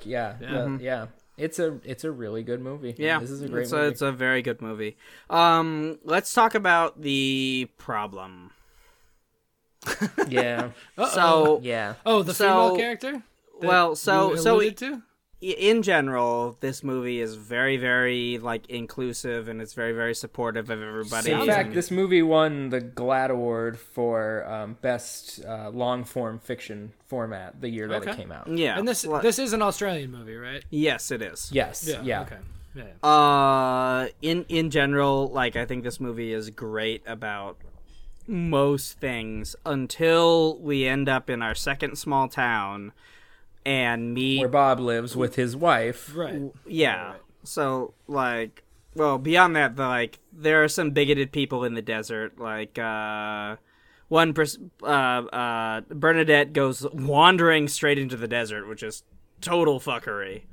It's a really good movie. Yeah, this is a great movie. It's a very good movie. Let's talk about the problem. Yeah. So yeah. Oh, the female character? In general, this movie is very, very like inclusive, and it's very, very supportive of everybody. In fact, this movie won the GLAAD Award for best long form fiction format the year that it came out. Yeah, and this is an Australian movie, right? Yes, it is. Yes. Yeah. Okay. Yeah. In general, like I think this movie is great about most things until we end up in our second small town and meet where Bob lives with his wife. Right. Yeah. Right. So like, well, beyond that, there are some bigoted people in the desert. Like Bernadette goes wandering straight into the desert, which is total fuckery.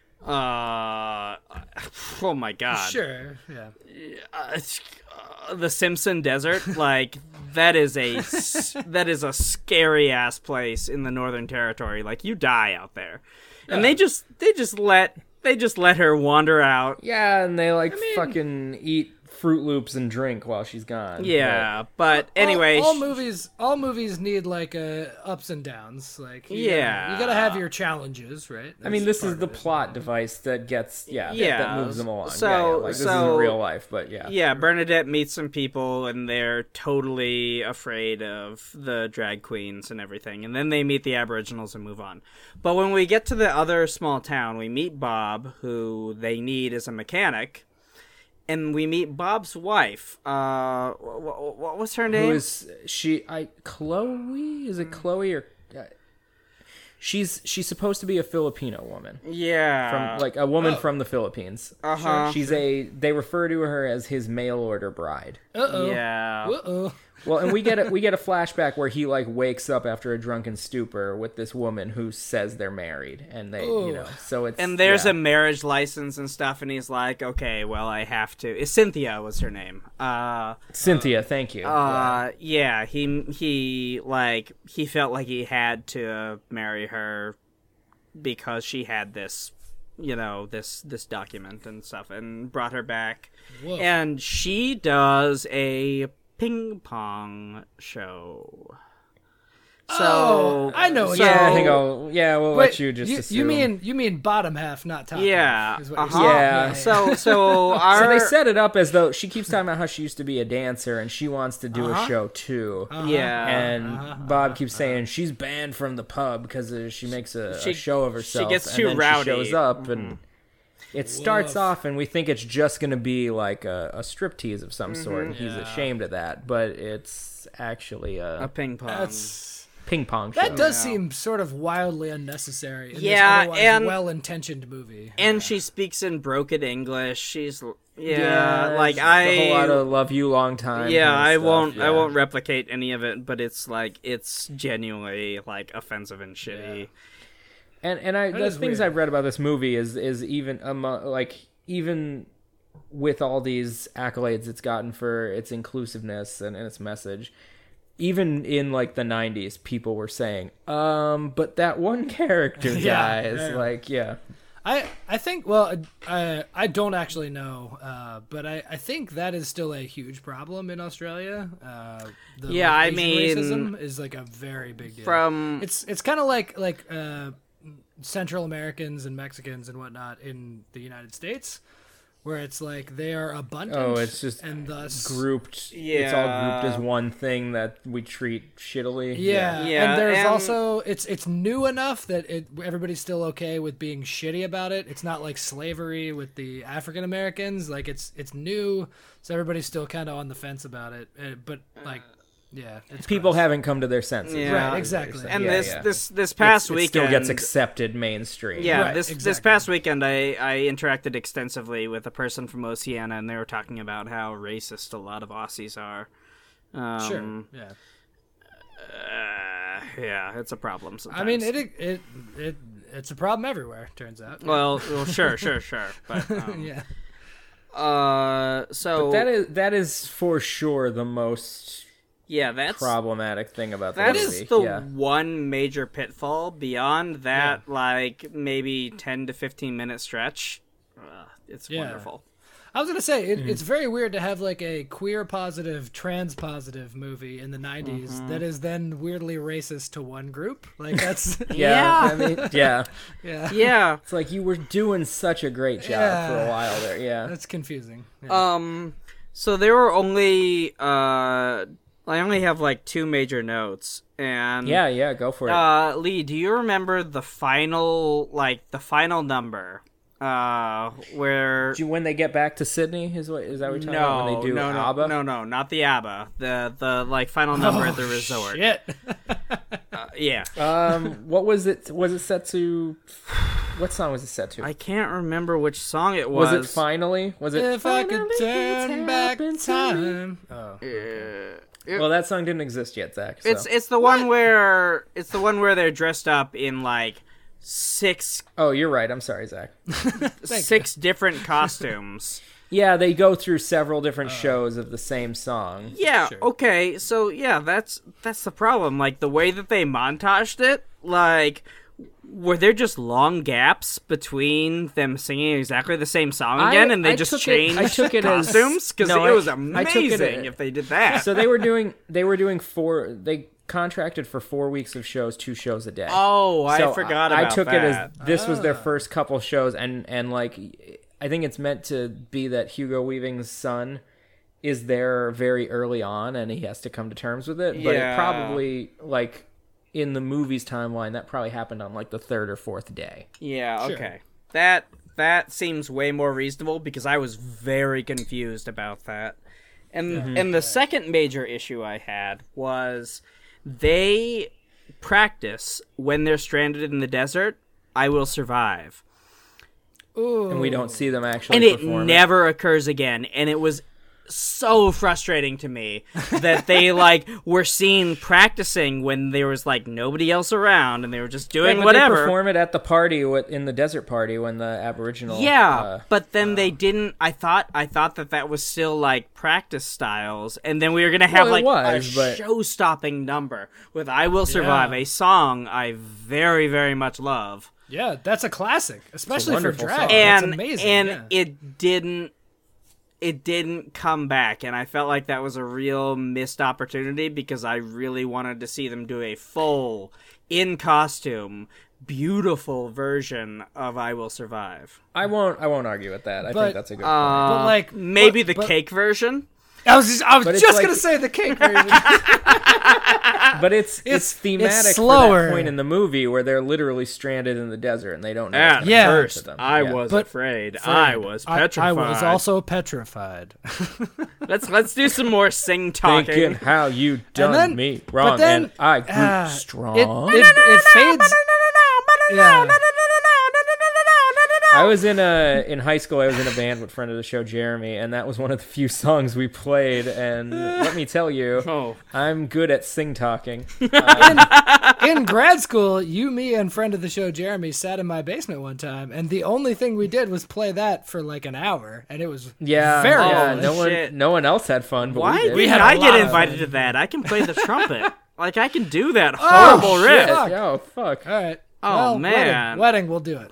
Oh my god. Sure. Yeah. The Simpson Desert, like that is a scary ass place in the Northern Territory. Like you die out there, and they just let They just let her wander out. Yeah, and they fucking eat Fruit Loops and drink while she's gone. Yeah, but anyway, all movies need like ups and downs. Like you gotta have your challenges, right? I mean, this is the plot device that gets that moves them along. So this isn't real life, but yeah. Bernadette meets some people, and they're totally afraid of the drag queens and everything, and then they meet the Aboriginals and move on. But when we get to the other small town, we meet Bob, who they need as a mechanic. And we meet Bob's wife. What was her name? Who is she? Chloe? Is it Chloe or? She's supposed to be a Filipino woman. Yeah, from a woman from the Philippines. Uh-huh. She's they refer to her as his mail order bride. Yeah. Well, and we get a flashback where he wakes up after a drunken stupor with this woman who says they're married, and they so it's and there's a marriage license and stuff, and he's like, okay, well, I have to. Cynthia was her name. Cynthia, thank you. He felt like he had to marry her because she had this. This document and stuff, and brought her back. Whoa. And she does a ping pong show. So I know. I think we'll let you just assume. You mean bottom half, not top. Yeah. Half, Yeah. So so they set it up as though she keeps talking about how she used to be a dancer and she wants to do a show too. Yeah. And Bob keeps saying she's banned from the pub because she makes a show of herself. She gets too and then rowdy. She shows up and. It starts off, and we think it's just going to be like a striptease of some sort, and he's ashamed of that, but it's actually a ping pong. Ping pong show. That does seem sort of wildly unnecessary in this and well-intentioned movie. And she speaks in broken English. She's a whole lot of love you long time. Yeah, I won't replicate any of it, but it's genuinely offensive and shitty. Yeah. And the things I've read about this movie is even even with all these accolades it's gotten for its inclusiveness and its message, even in the 90s, people were saying, but that one character, guys, I think, well, I don't actually know, but I think that is still a huge problem in Australia. Racism is a very big deal. It's kind of like Central Americans and Mexicans and whatnot in the United States, where it's they are abundant. Oh, it's just and thus grouped. Yeah. It's all grouped as one thing that we treat shittily. Yeah. And there's also it's new enough that everybody's still okay with being shitty about it. It's not like slavery with the African Americans. It's new, so everybody's still kind of on the fence about it. But yeah, people haven't come to their senses. Yeah, right, exactly. And this past weekend, it still gets accepted mainstream. Yeah, right, this past weekend, I interacted extensively with a person from Oceania, and they were talking about how racist a lot of Aussies are. Sure. Yeah. Yeah, it's a problem sometimes. I mean, it's a problem everywhere. Turns out. Well, sure, but yeah. So but that is for sure the most. Yeah, that's problematic thing about that movie. is the one major pitfall. Beyond that, maybe 10 to 15 minute stretch, it's wonderful. I was gonna say it's very weird to have a queer positive, trans positive movie in the 90s that is then weirdly racist to one group. That's yeah. I mean, yeah. It's you were doing such a great job for a while there. Yeah, that's confusing. Yeah. So there were only I only have 2 major notes, and yeah, go for it. Lee, do you remember the final number, where when they get back to Sydney? Is that what you're talking about? When they do ABBA? No, not the ABBA. The final number at the resort. Shit. Yeah. What was it? Was it set to? What song was it set to? I can't remember which song it was. Was it Finally? Was it? If I could turn back time. Oh. Well, that song didn't exist yet, Zach. So. It's the one where they're dressed up in 6. Oh, you're right. I'm sorry, Zach. 6 different costumes. Yeah, they go through several different shows of the same song. Yeah. Sure. Okay. So yeah, that's the problem. The way that they montaged it, were there just long gaps between them singing exactly the same song again, and they just changed costumes? Because it was amazing if they did that. So they were doing they contracted for 4 weeks of shows, 2 shows a day. Oh, I forgot about that. I took it as this was their first couple shows, and like I think it's meant to be that Hugo Weaving's son is there very early on, and he has to come to terms with it. But it probably, like, in the movie's timeline, that probably happened on, like, the 3rd or 4th day. Yeah, okay. Sure. That seems way more reasonable, because I was very confused about that. And the second major issue I had was they practice when they're stranded in the desert, I Will Survive. Ooh. And we don't see them actually perform. And it never occurs again. And it was so frustrating to me that they like were seen practicing when there was like nobody else around and they were just doing whatever. They perform it at the party in the desert party when the Aboriginal. Yeah, but then they didn't. I thought that was still like practice styles, and then we were gonna have a show-stopping number with "I Will Survive," a song I very, very much love. Yeah, that's a classic, especially for drag. And that's amazing. And it didn't come back, and I felt like that was a real missed opportunity because I really wanted to see them do a full, in costume, beautiful version of "I Will Survive." I won't argue with that. I think that's a good point. But like maybe the cake version. I was just gonna say the cake version. But it's thematic for that point in the movie where they're literally stranded in the desert and they don't know. First, them. I was afraid. I was petrified. I was also petrified. Let's do some more sing talking. Thinking how you done me wrong, and I grew strong. It fades. Yeah. I was in high school. I was in a band with friend of the show Jeremy, and that was one of the few songs we played. And let me tell you, I'm good at sing talking. In grad school, me, and friend of the show Jeremy sat in my basement one time, and the only thing we did was play that for like an hour, and it was very fun. No one else had fun, but why we did. did I get invited to that? I can play the trumpet. Like I can do that horrible riff. Oh fuck! All right. Oh man, wedding. We'll do it.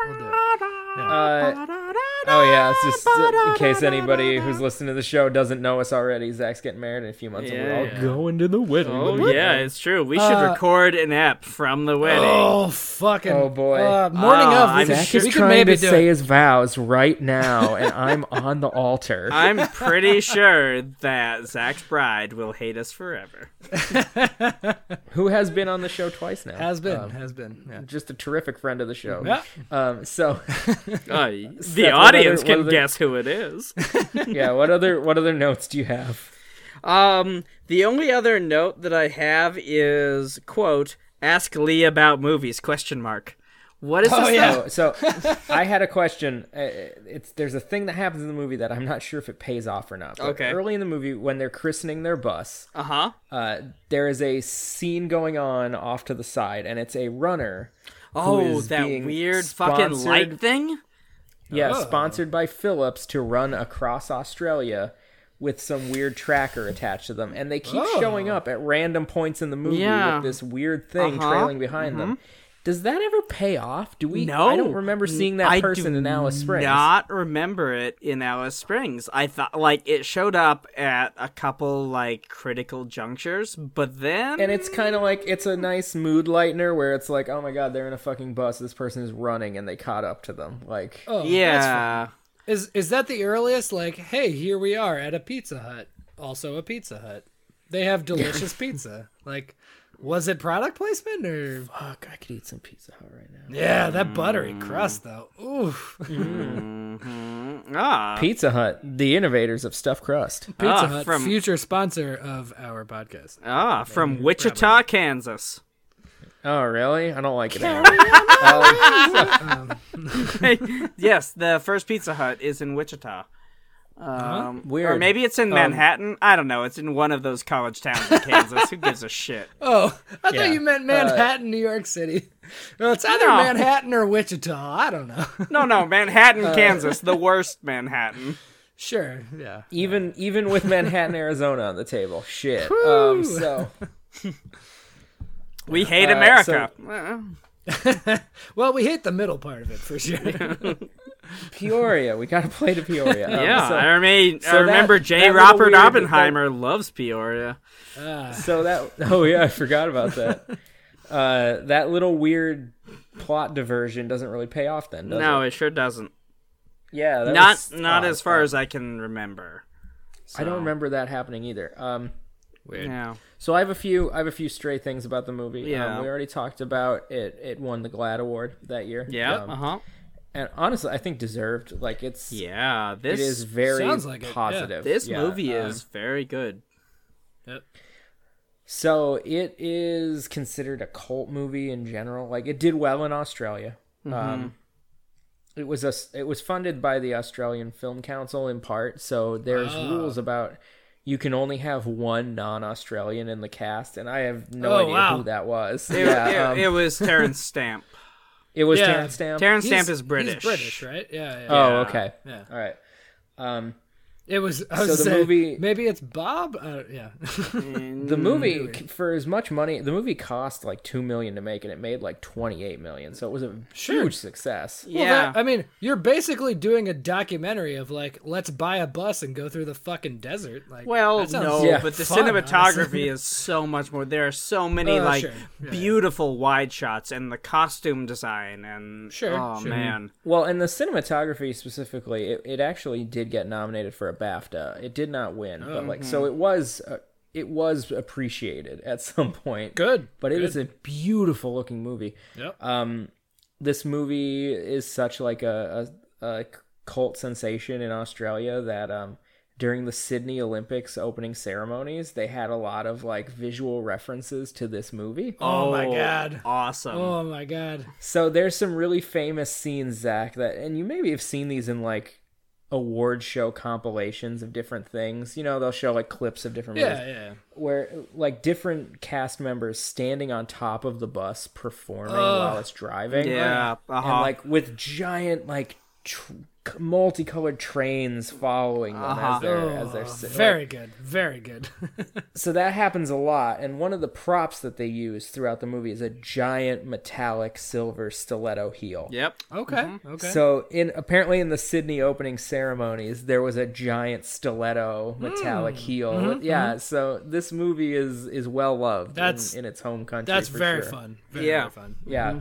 It's just in case anybody who's listening to the show doesn't know us already, Zach's getting married in a few months, and we're all going to the wedding. Oh yeah, it's true. We should record an ep from the wedding. Oh fucking! Oh boy! Morning of. Zach is trying to say his vows right now, and I'm on the altar. I'm pretty sure that Zach's bride will hate us forever. Who has been on the show twice now? Has been. Yeah. Just a terrific friend of the show. Yeah. So. The audience can guess who it is. Yeah, what other notes do you have? The only other note that I have is, quote, "Ask Lee about movies, ? What is this? Yeah. So I had a question. There's a thing that happens in the movie that I'm not sure if it pays off or not. But okay. Early in the movie, when they're christening their bus, there is a scene going on off to the side, and it's a runner. Oh, that weird fucking light thing? Yeah, sponsored by Philips to run across Australia with some weird tracker attached to them. And they keep showing up at random points in the movie with this weird thing trailing behind them. Does that ever pay off? No. I don't remember seeing that person in Alice Springs. I do not remember it in Alice Springs. I thought, like, it showed up at a couple, like, critical junctures, but then... And it's kind of like, it's a nice mood lightener where it's like, oh my god, they're in a fucking bus, this person is running, and they caught up to them. Like, yeah. Is that the earliest, like, hey, here we are at a Pizza Hut. Also a Pizza Hut. They have delicious pizza. Like... Was it product placement or? Fuck, I could eat some Pizza Hut right now. Yeah, that buttery crust though. Oof. Pizza Hut, the innovators of stuffed crust. Pizza Hut, future sponsor of our podcast. From Wichita, Kansas. Oh, really? I don't like it. Yes, the first Pizza Hut is in Wichita. Weird. Or maybe it's in Manhattan. I don't know. It's in one of those college towns in Kansas. Who gives a shit? Oh, I thought you meant Manhattan, New York City. No, it's either Manhattan or Wichita. I don't know. No, Manhattan, Kansas. The worst Manhattan. Sure, yeah. Even with Manhattan, Arizona on the table. Shit. We hate America. Well, we hit the middle part of it for sure. Peoria. We got to play to Peoria. I remember J. Robert Oppenheimer loves Peoria. So that. Oh yeah, I forgot about that. That little weird plot diversion doesn't really pay off then, does it? No, it sure doesn't. Yeah, not as far as I can remember. So. I don't remember that happening either. Weird. Yeah. So I have a few stray things about the movie. Yeah. We already talked about it. It won the GLAAD Award that year. Yeah. And honestly, I think deserved. Like it is very sounds like positive. This movie is very good. Yep. So it is considered a cult movie in general. Like it did well in Australia. It was funded by the Australian Film Council in part. So there's rules about you can only have one non-Australian in the cast, and I have no idea who that was. It was Terrence Stamp. It was Terrence Stamp. Terrence Stamp is British. He's British, right? Yeah. Oh, okay. Yeah. All right. It was. I was the movie. Maybe it's Bob. Yeah. The movie, for as much money, the movie cost like $2 million to make, and it made like $28 million. So it was a huge success. Yeah. I mean, you're basically doing a documentary of like, let's buy a bus and go through the fucking desert. Like, well, no, but the fun, cinematography is so much more. There are so many beautiful wide shots, and the costume design, and man. Well, and the cinematography specifically, it actually did get nominated for a BAFTA. It did not win, but so it was appreciated at some point. Good, but it is a beautiful looking movie. Yep. This movie is such like a cult sensation in Australia that during the Sydney Olympics opening ceremonies, they had a lot of like visual references to this movie. Oh my god. Awesome. Oh my god. So there's some really famous scenes, Zach, and you maybe have seen these in like award show compilations of different things. You know, they'll show like clips of different movies. Yeah. Where like different cast members standing on top of the bus performing while it's driving. Yeah. And like with giant like multicolored trains following them as they're sitting. Very good. So that happens a lot, and one of the props that they use throughout the movie is a giant metallic silver stiletto heel. Yep. Okay. So apparently in the Sydney opening ceremonies, there was a giant stiletto metallic heel. So this movie is well loved in its home country. That's for very sure. fun. Very fun. Yeah.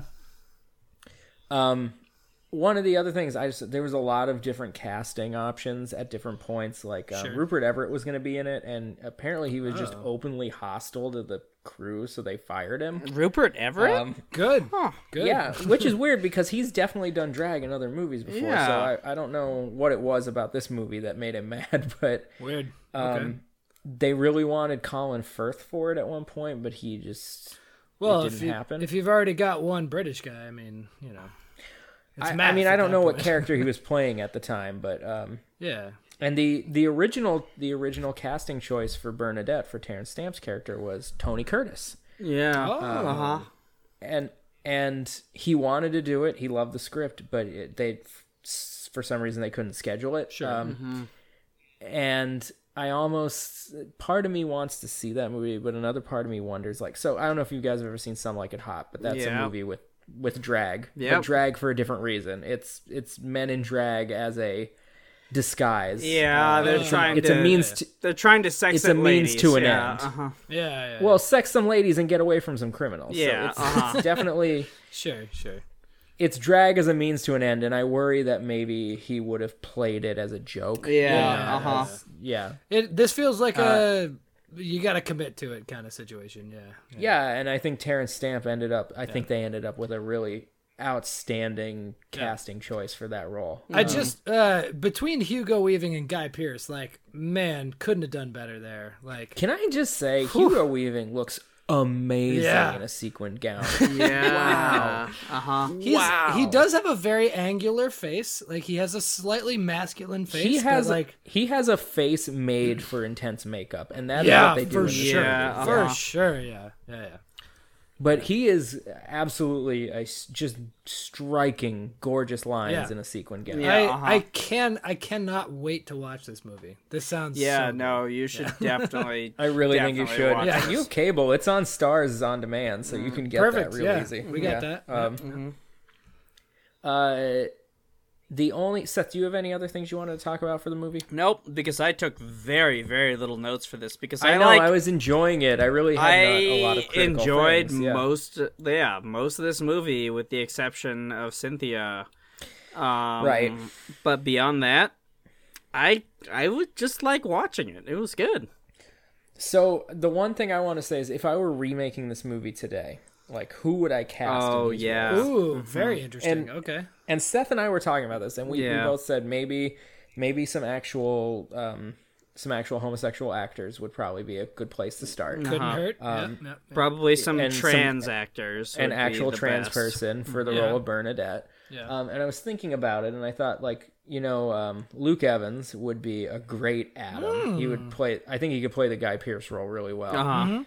One of the other things, there was a lot of different casting options at different points. Like Rupert Everett was going to be in it, and apparently he was just openly hostile to the crew, so they fired him. Rupert Everett? Good. Good. Yeah, which is weird because he's definitely done drag in other movies before. Yeah. So I don't know what it was about this movie that made him mad, but Weird. They really wanted Colin Firth for it at one point, but he just it didn't happen. If you've already got one British guy, I mean, you know. I mean, I don't know what character he was playing at the time, but yeah. And the original casting choice for Bernadette, for Terrence Stamp's character, was Tony Curtis. Yeah. And he wanted to do it. He loved the script, but for some reason they couldn't schedule it. Sure. And part of me wants to see that movie, but another part of me wonders, like, so I don't know if you guys have ever seen Some Like It Hot, but that's a movie with drag. Yeah. Drag for a different reason. It's men in drag as a disguise. Yeah, they're trying to sex it's a means ladies. to an end. Yeah. Well, sex some ladies and get away from some criminals. Yeah. So it's definitely Sure. It's drag as a means to an end, and I worry that maybe he would have played it as a joke. Yeah. Yeah. This feels like you got to commit to it kind of situation. Yeah, and I think Terrence Stamp ended up with a really outstanding casting choice for that role. I just between Hugo Weaving and Guy Pearce, like, man, couldn't have done better there. Like, can I just say, Hugo Weaving looks amazing in a sequined gown. Yeah. Wow. He does have a very angular face. Like, he has a slightly masculine face. He has a face made for intense makeup, and that's what they do. For sure. For sure. Yeah. But he is absolutely just striking, gorgeous lines in a sequin gown. Yeah. I cannot wait to watch this movie. This sounds so no, you should definitely. I really think you should. watch Yeah, this. you have cable. It's on Stars on demand, so you can get Perfect. that real Yeah, easy. we got that. The only Seth, do you have any other things you wanted to talk about for the movie? Nope, because I took very, very little notes for this because I know I was enjoing it. I really had a lot of critical enjoyed things. Yeah. most of this movie with the exception of Cynthia. Right. But beyond that, I would just like watching it. It was good. So the one thing I want to say is, if I were remaking this movie today, like, who would I cast? Oh, in these yeah. roles? Ooh, very interesting. And- Okay. And Seth and I were talking about this, and we Yeah. both said maybe some actual homosexual actors would probably be a good place to start. Couldn't hurt. Probably some and trans actors. An would be actual the trans best. person for the role of Bernadette. Yeah. And I was thinking about it, and I thought, like, Luke Evans would be a great Adam. He would play. I think he could play the Guy Pearce role really well.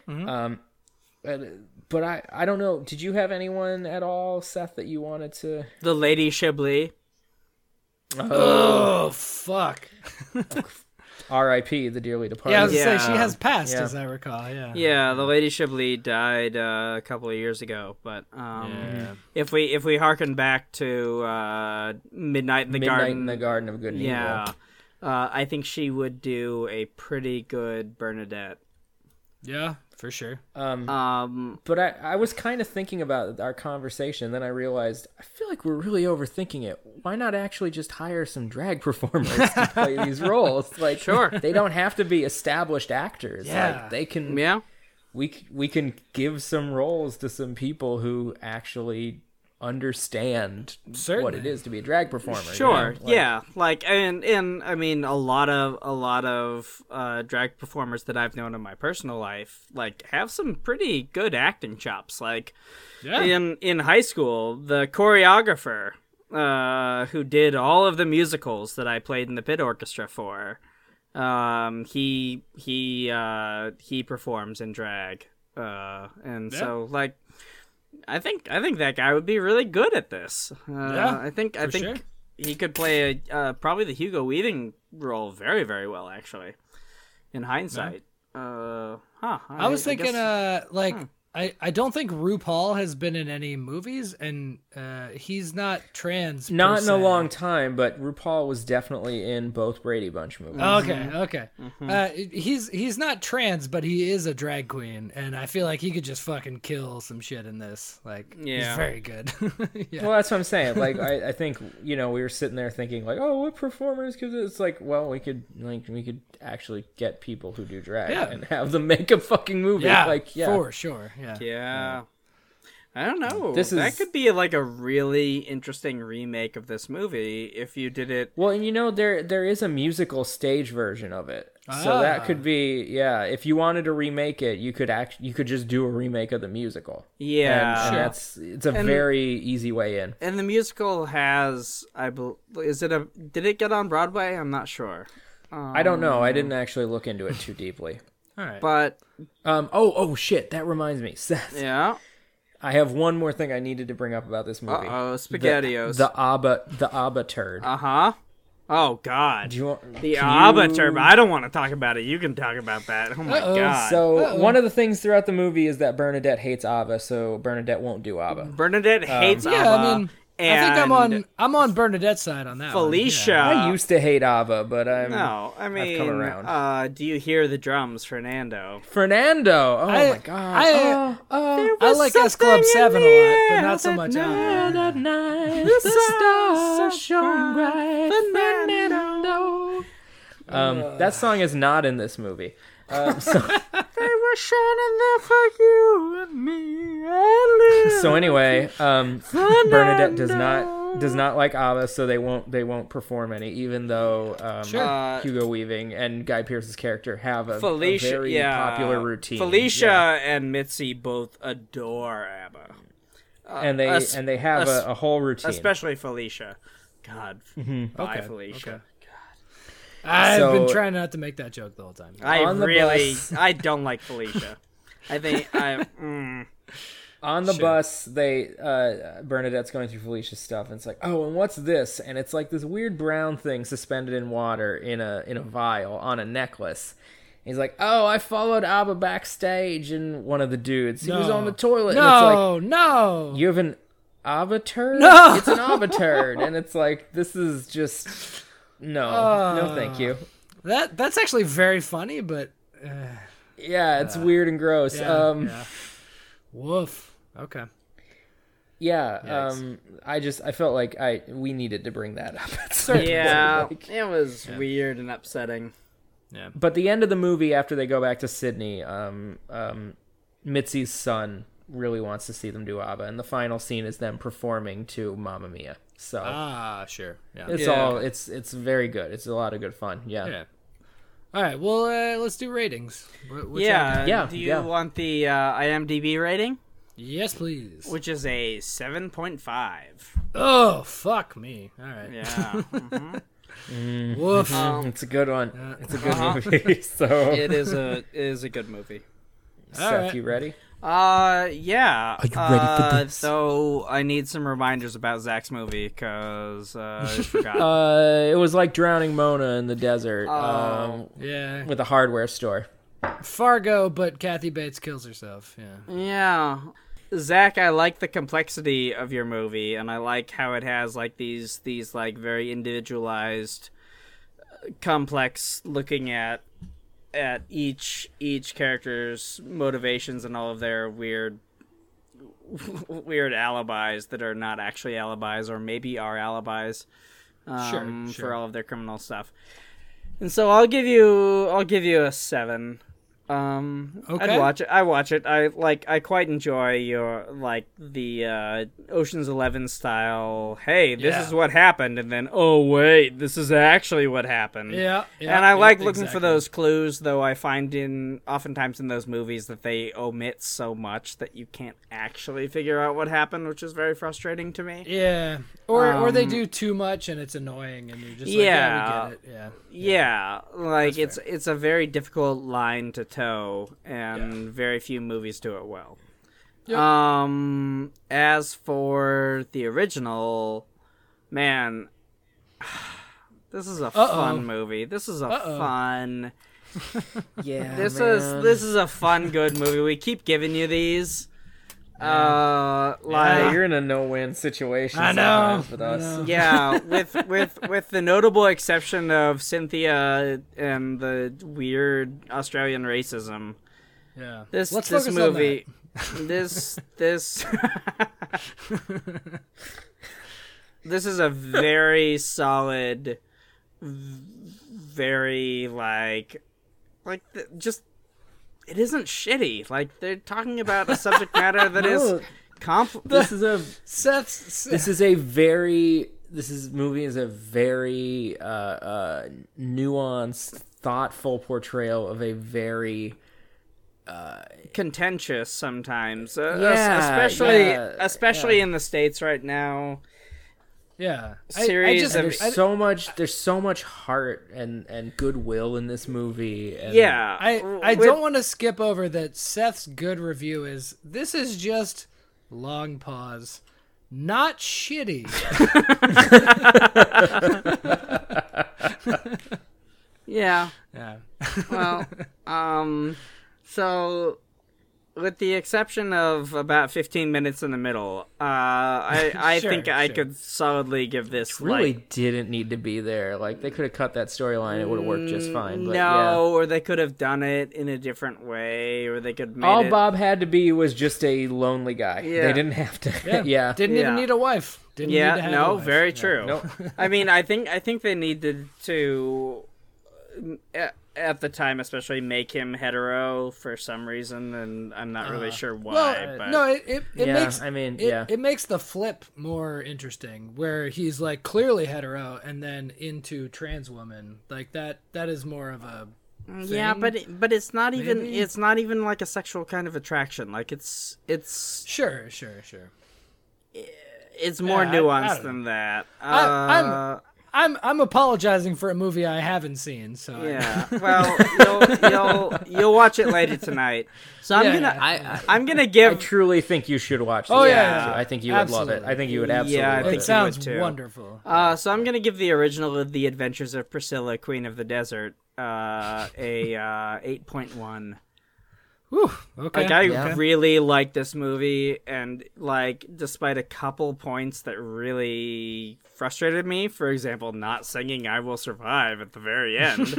But I don't know. Did you have anyone at all, Seth, that you wanted to? The Lady Chablis. Oh, fuck. R.I.P. the dearly departed. Yeah, I was Yeah. gonna say, she has passed, Yeah. as I recall. Yeah. Yeah, the Lady Chablis died a couple of years ago, but if we harken back to Midnight in the Midnight Garden, in the Garden of Good and yeah, Evil. I think she would do a pretty good Bernadette. Yeah, for sure. But I was kind of thinking about our conversation, then I realized I feel like we're really overthinking it. Why not actually just hire some drag performers to play these roles? Like, Sure. They don't have to be established actors. Yeah. Like, they can. yeah, We can give some roles to some people who actually understand what Certainly. it is to be a drag performer. you sure, know? Like, yeah, like and I mean a lot of drag performers that I've known in my personal life like have some pretty good acting chops. Like Yeah. in high school, the choreographer who did all of the musicals that I played in the pit orchestra for, he performs in drag, and so like. I think that guy would be really good at this. I think sure. he could play probably the Hugo Weaving role very, very well, actually. In hindsight, I was thinking, guess- I don't think RuPaul has been in any movies, and he's not trans. Not per in a se. long time, but RuPaul was definitely in both Brady Bunch movies. Okay. He's not trans, but he is a drag queen, and I feel like he could just fucking kill some shit in this. Like, he's Yeah. very good. Yeah. Well, that's what I'm saying. Like, I think, we were sitting there thinking, like, oh, what performers could this? It's like, well, we could actually get people who do drag and have them make a fucking movie. Yeah, Like, yeah. for sure. Yeah. Yeah. I don't know. That could be like a really interesting remake of this movie if you did it. Well, and there is a musical stage version of it, so that could be if you wanted to remake it, you could just do a remake of the musical. Yeah. and it's a very easy way in. And the musical has, did it get on Broadway? I'm not sure. I don't know. I didn't actually look into it too deeply. All right. But Oh shit! That reminds me, Seth. yeah. I have one more thing I needed to bring up about this movie. SpaghettiOs. The ABBA turd. Oh God. Do you want The can ABBA you- turd. I don't want to talk about it. You can talk about that. Oh my God. So one of the things throughout the movie is that Bernadette hates ABBA, so Bernadette won't do ABBA. Bernadette hates ABBA. Yeah, I mean, I think and I'm on Bernadette's side on that. Felicia. I used to hate ABBA, but No, I mean, I've come around. Do you hear the drums, Fernando? Fernando. Oh I- my god. I like S Club 7 a lot, but not so much ABBA. That night, the stars shone bright. Fernando. That song is not in this movie. So They were shining there for you and me. So anyway, Bernadette does not like ABBA, so they won't perform any, even though Hugo Weaving and Guy Pearce's character have a very popular routine. Felicia and Mitzi both adore ABBA, and they have a whole routine. especially Felicia. God, bye Felicia. Okay. I've So- been trying not to make that joke the whole time. I On the really, bus. I don't like Felicia. I think On the bus, Bernadette's going through Felicia's stuff, and it's like, oh, and what's this? And it's like this weird brown thing suspended in water in a vial on a necklace. And he's like, oh, I followed Abba backstage, and one of the dudes, he was on the toilet. No, and it's like, no. You have an Abba turd? No! It's an Abba turd. And it's like, this is just, no, thank you. That's actually very funny, but... yeah, it's weird and gross. Yeah. Woof. Okay. Yeah, I felt like we needed to bring that up at some point. It was weird and upsetting. Yeah. But the end of the movie, after they go back to Sydney, Mitzi's son really wants to see them do ABBA, and the final scene is them performing to Mamma Mia. So sure. Yeah. It's very good. It's a lot of good fun. Yeah. All right. Well, let's do ratings. Do you want the IMDb rating? Yes, please. Which is a 7.5. Oh, fuck me. All right. Yeah. Woof. It's a good one. It's a good movie. So it is a good movie. Seth, you ready? Yeah. Are you ready for this? So I need some reminders about Zach's movie because I forgot. It was like drowning Mona in the desert. Yeah. With a hardware store. Fargo, but Kathy Bates kills herself. Yeah. Yeah. Zach, I like the complexity of your movie, and I like how it has like these like very individualized, complex looking at each character's motivations and all of their weird alibis that are not actually alibis or maybe are alibis sure. for all of their criminal stuff. And so I'll give you a 7. Okay. I watch it. I quite enjoy your the Ocean's 11 style. Hey, this is what happened, and then oh wait, this is actually what happened. Yeah. And I like looking for those clues, though I find oftentimes in those movies that they omit so much that you can't actually figure out what happened, which is very frustrating to me. Yeah. Or they do too much and it's annoying, and you're just like, yeah, we get it. Yeah, like it's a very difficult line to toe, and very few movies do it well. Yep. As for the original, man, this is a fun movie. This is a fun. This is a fun, good movie. We keep giving you these. You're in a no-win situation. I know. With us. Yeah, with the notable exception of Cynthia and the weird Australian racism. Yeah. This focus movie, this this is a very solid, very just. It isn't shitty. Like, they're talking about a subject matter that is This movie is a very nuanced, thoughtful portrayal of a very contentious sometimes, especially in the States right now. Yeah, Series there's so much heart and goodwill in this movie. And I don't want to skip over that Seth's good review is this is just long pause, not shitty. Yeah. Yeah. Well, so with the exception of about 15 minutes in the middle, I think I could solidly give this. It really didn't need to be there. Like, they could have cut that storyline; it would have worked just fine. But or they could have done it in a different way, or they could. Bob had to be was just a lonely guy. Yeah. They didn't have to. Yeah, didn't even need a wife. Didn't need to have a wife. Very true. Nope. I mean, I think they needed to. At the time, especially, make him hetero for some reason, and I'm not really sure why. But no, it makes the flip more interesting, where he's like clearly hetero and then into trans woman. Like that is more of a thing, yeah, but it's not even it's not even like a sexual kind of attraction. Like it's sure. It's more nuanced than that. I'm apologizing for a movie I haven't seen. So Yeah. Well, you'll watch it later tonight. So I'm gonna give. I truly think you should watch this. Oh, yeah. I think you would love it. I think you would absolutely Yeah, I love think it it. sounds too. wonderful. So I'm gonna give the original The Adventures of Priscilla, Queen of the Desert, a 8.1. Whew, okay. Like I really like this movie, and like despite a couple points that really frustrated me, for example, not singing "I Will Survive" at the very end,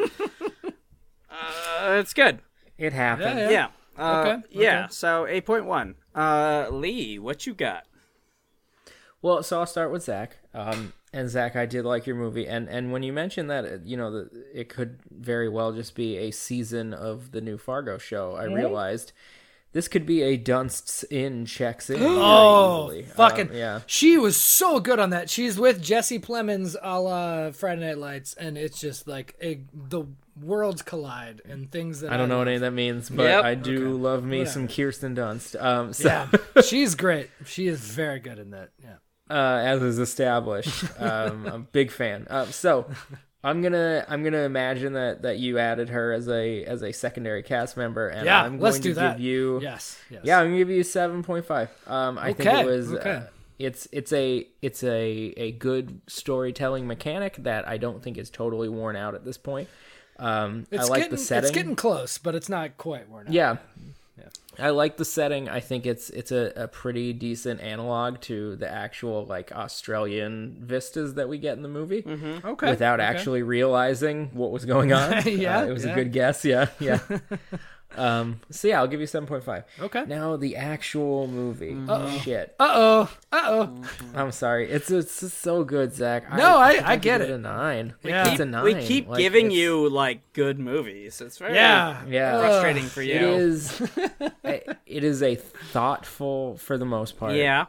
it's good. It happened. Yeah. Yeah. Okay. Yeah. So 8.1. Lee, what you got? Well, so I'll start with Zach. And Zach, I did like your movie, and when you mentioned that, it could very well just be a season of the new Fargo show, I realized this could be a Dunst's Inn checks in. Oh, easily. fucking yeah! She was so good on that. She's with Jesse Plemons, a la Friday Night Lights, and it's just like the worlds collide and things that I don't know what any of that means, but Yep. I do love me Whatever. some Kirsten Dunst. Yeah, she's great. She is very good in that. Yeah. As is established, I'm a big fan. So I'm gonna imagine that you added her as a secondary cast member, and Yeah, I'm going let's to do that. give you Yes. yeah, I'm gonna give you 7.5. I think it was okay. it's a good storytelling mechanic that I don't think is totally worn out at this point. I like the setting. It's getting close, but it's not quite worn out. Yeah. I like the setting. I think it's a pretty decent analog to the actual like Australian vistas that we get in the movie. Mm-hmm. Okay. Without actually realizing what was going on. Yeah, it was yeah. a good guess. Yeah. So yeah, I'll give you 7.5. Okay. Now the actual movie. Shit. Uh oh. I'm sorry. It's so good, Zach. No, I think I'd get give it. a 9. Yeah. It's a 9. We keep Like, giving it's- you like good movies. It's very Yeah. frustrating for you. It is. It is a thoughtful, for the most part. Yeah.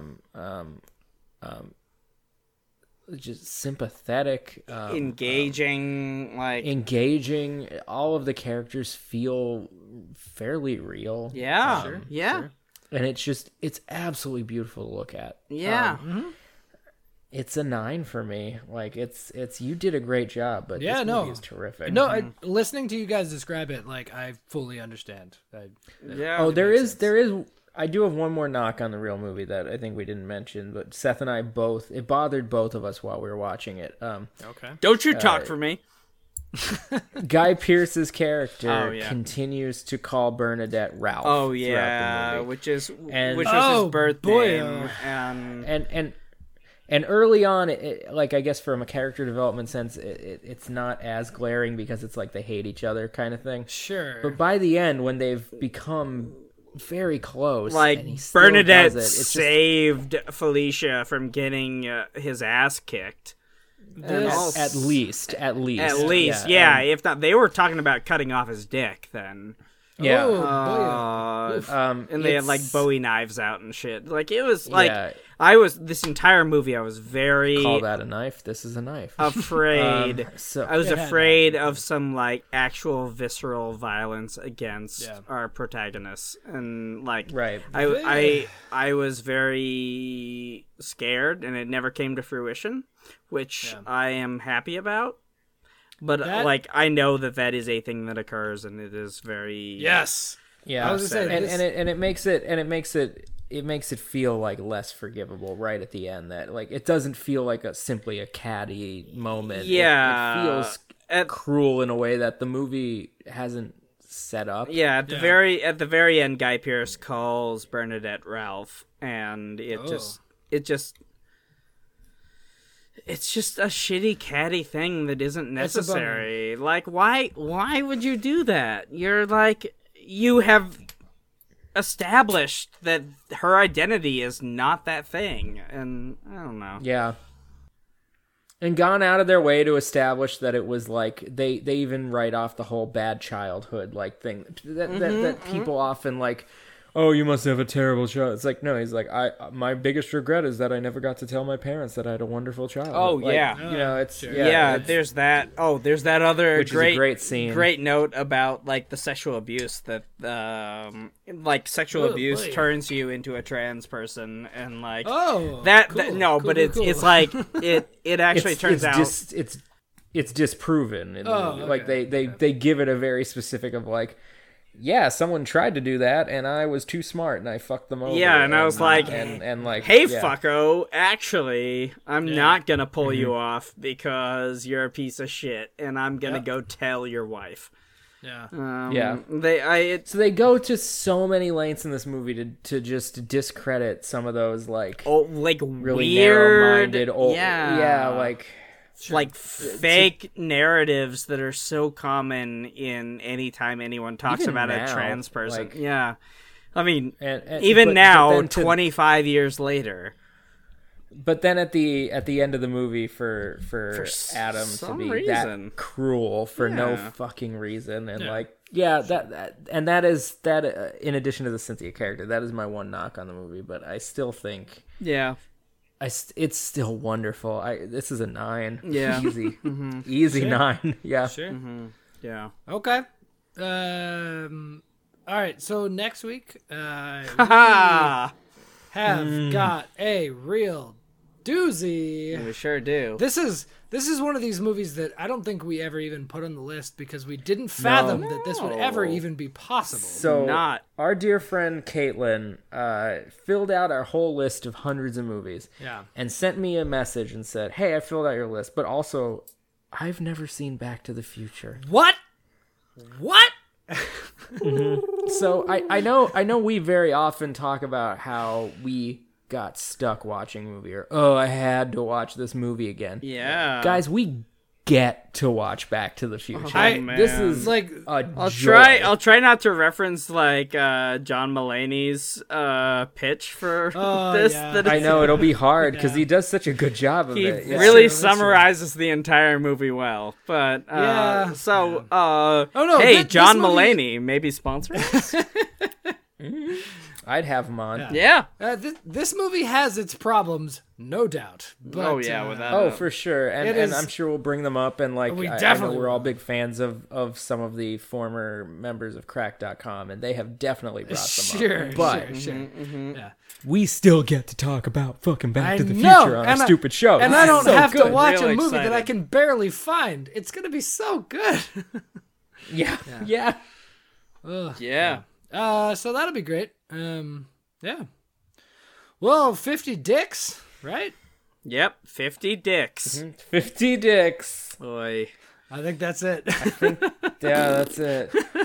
Just sympathetic, Engaging, like engaging. All of the characters feel fairly real. yeah, yeah, and it's absolutely beautiful to look at. yeah. It's a 9 for me. Like it's you did a great job, but Yeah, this no. movie is terrific. No, listening to you guys describe it, like I fully understand. Yeah. Oh, there is. I do have one more knock on the real movie that I think we didn't mention, but Seth and I both. It bothered both of us while we were watching it. Okay. Don't you talk for me. Guy Pearce's character Oh, yeah. continues to call Bernadette Ralph. Oh throughout yeah, the movie. which was Oh, his birth boy, name, and And early on, like I guess from a character development sense, it's not as glaring because it's like they hate each other kind of thing. Sure. But by the end, when they've become very close, like and he still Bernadette does it, it's saved Felicia from getting his ass kicked. This- at least. At least, yeah. If not, they were talking about cutting off his dick then. Yeah. Oh, boy. And they had like It's- Bowie knives out and shit. Like it was like Yeah. this entire movie I was very Call that a knife? This is a knife. afraid. So I was It had afraid of some like actual visceral violence against Yeah. our protagonists, and like Right. I was very scared, and it never came to fruition, which I am happy about. But That- I know that is a thing that occurs, and it is very Yes. Yeah, I was gonna say, and it makes it feel like less forgivable right at the end. That like it doesn't feel like simply a catty moment. Yeah. it feels At- cruel in a way that the movie hasn't set up. Yeah, at the very end, Guy Pearce calls Bernadette Ralph, and it's just a shitty catty thing that isn't necessary. Like, why would you do that? You're like, you have established that her identity is not that thing, and I don't know. Yeah. And gone out of their way to establish that it was like they even write off the whole bad childhood like thing that people often like oh, you must have a terrible child. It's like, no, he's like, my biggest regret is that I never got to tell my parents that I had a wonderful child. Oh, like, yeah. You know, it's, Sure. Yeah, it's, there's that. Oh, there's that other which is a great scene. Great note about like the sexual abuse that, like sexual abuse boy. turns you into a trans person, and like Oh, that. cool, that no, cool, but cool, it's cool. like it actually turns out. It's disproven. In the Oh, movie. Like okay. they give it a very specific of like, yeah, someone tried to do that, and I was too smart, and I fucked them over. Yeah, and I was like, and like, hey, yeah. fucko, actually, I'm not gonna pull you off because you're a piece of shit, and I'm gonna go tell your wife. Yeah. Yeah. So they go to so many lengths in this movie to just discredit some of those like like really weird, narrow-minded old, like fake narratives that are so common in any time anyone talks Even about now, a trans person. like- Yeah. I mean, and even but now, then 25 years later. But then at the end of the movie for Adam to some be reason. that cruel for no Yeah. fucking reason, and that is in addition to the Cynthia character, that is my one knock on the movie. But I still think Yeah. it's still wonderful. This is a 9. Yeah. Easy, easy 9. Yeah. Sure. Yeah. Okay. All right. So next week, Ha! have got a real doozy. We sure do. This is one of these movies that I don't think we ever even put on the list because we didn't fathom that this would ever even be possible. So Not. our dear friend Caitlin filled out our whole list of hundreds of movies. Yeah. And sent me a message and said, "Hey, I filled out your list, but also I've never seen Back to the Future." What? What? So I know we very often talk about how we got stuck watching a movie, or I had to watch this movie again. Yeah. Guys, we get to watch Back to the Future. man. This is Like, I'll I'll try not to reference like John Mulaney's pitch for this. yeah. That I it's- know it'll be hard because he does such a good job of He it. Yeah. really true, that's summarizes the entire movie well. But Yeah. so no, hey, this John movie- Mulaney, maybe sponsor us. I'd have him on. Yeah. this movie has its problems, no doubt. But, Oh yeah, without Oh, for sure, It and is- I'm sure we'll bring them up, and like We I know definitely we're all will. big fans of some of the former members of Crack.com, and they have definitely brought them Sure, up. But sure. Yeah. we still get to talk about fucking Back I to the know, Future on and our I- stupid show. And This I is don't so have to good. watch Real a movie that I excited. can barely find. It's gonna be so good. Yeah. Yeah. So that'll be great. Yeah. Well, 50 dicks, right? Yep. 50 dicks. 50 dicks. Boy. I think that's it. Yeah, that's it.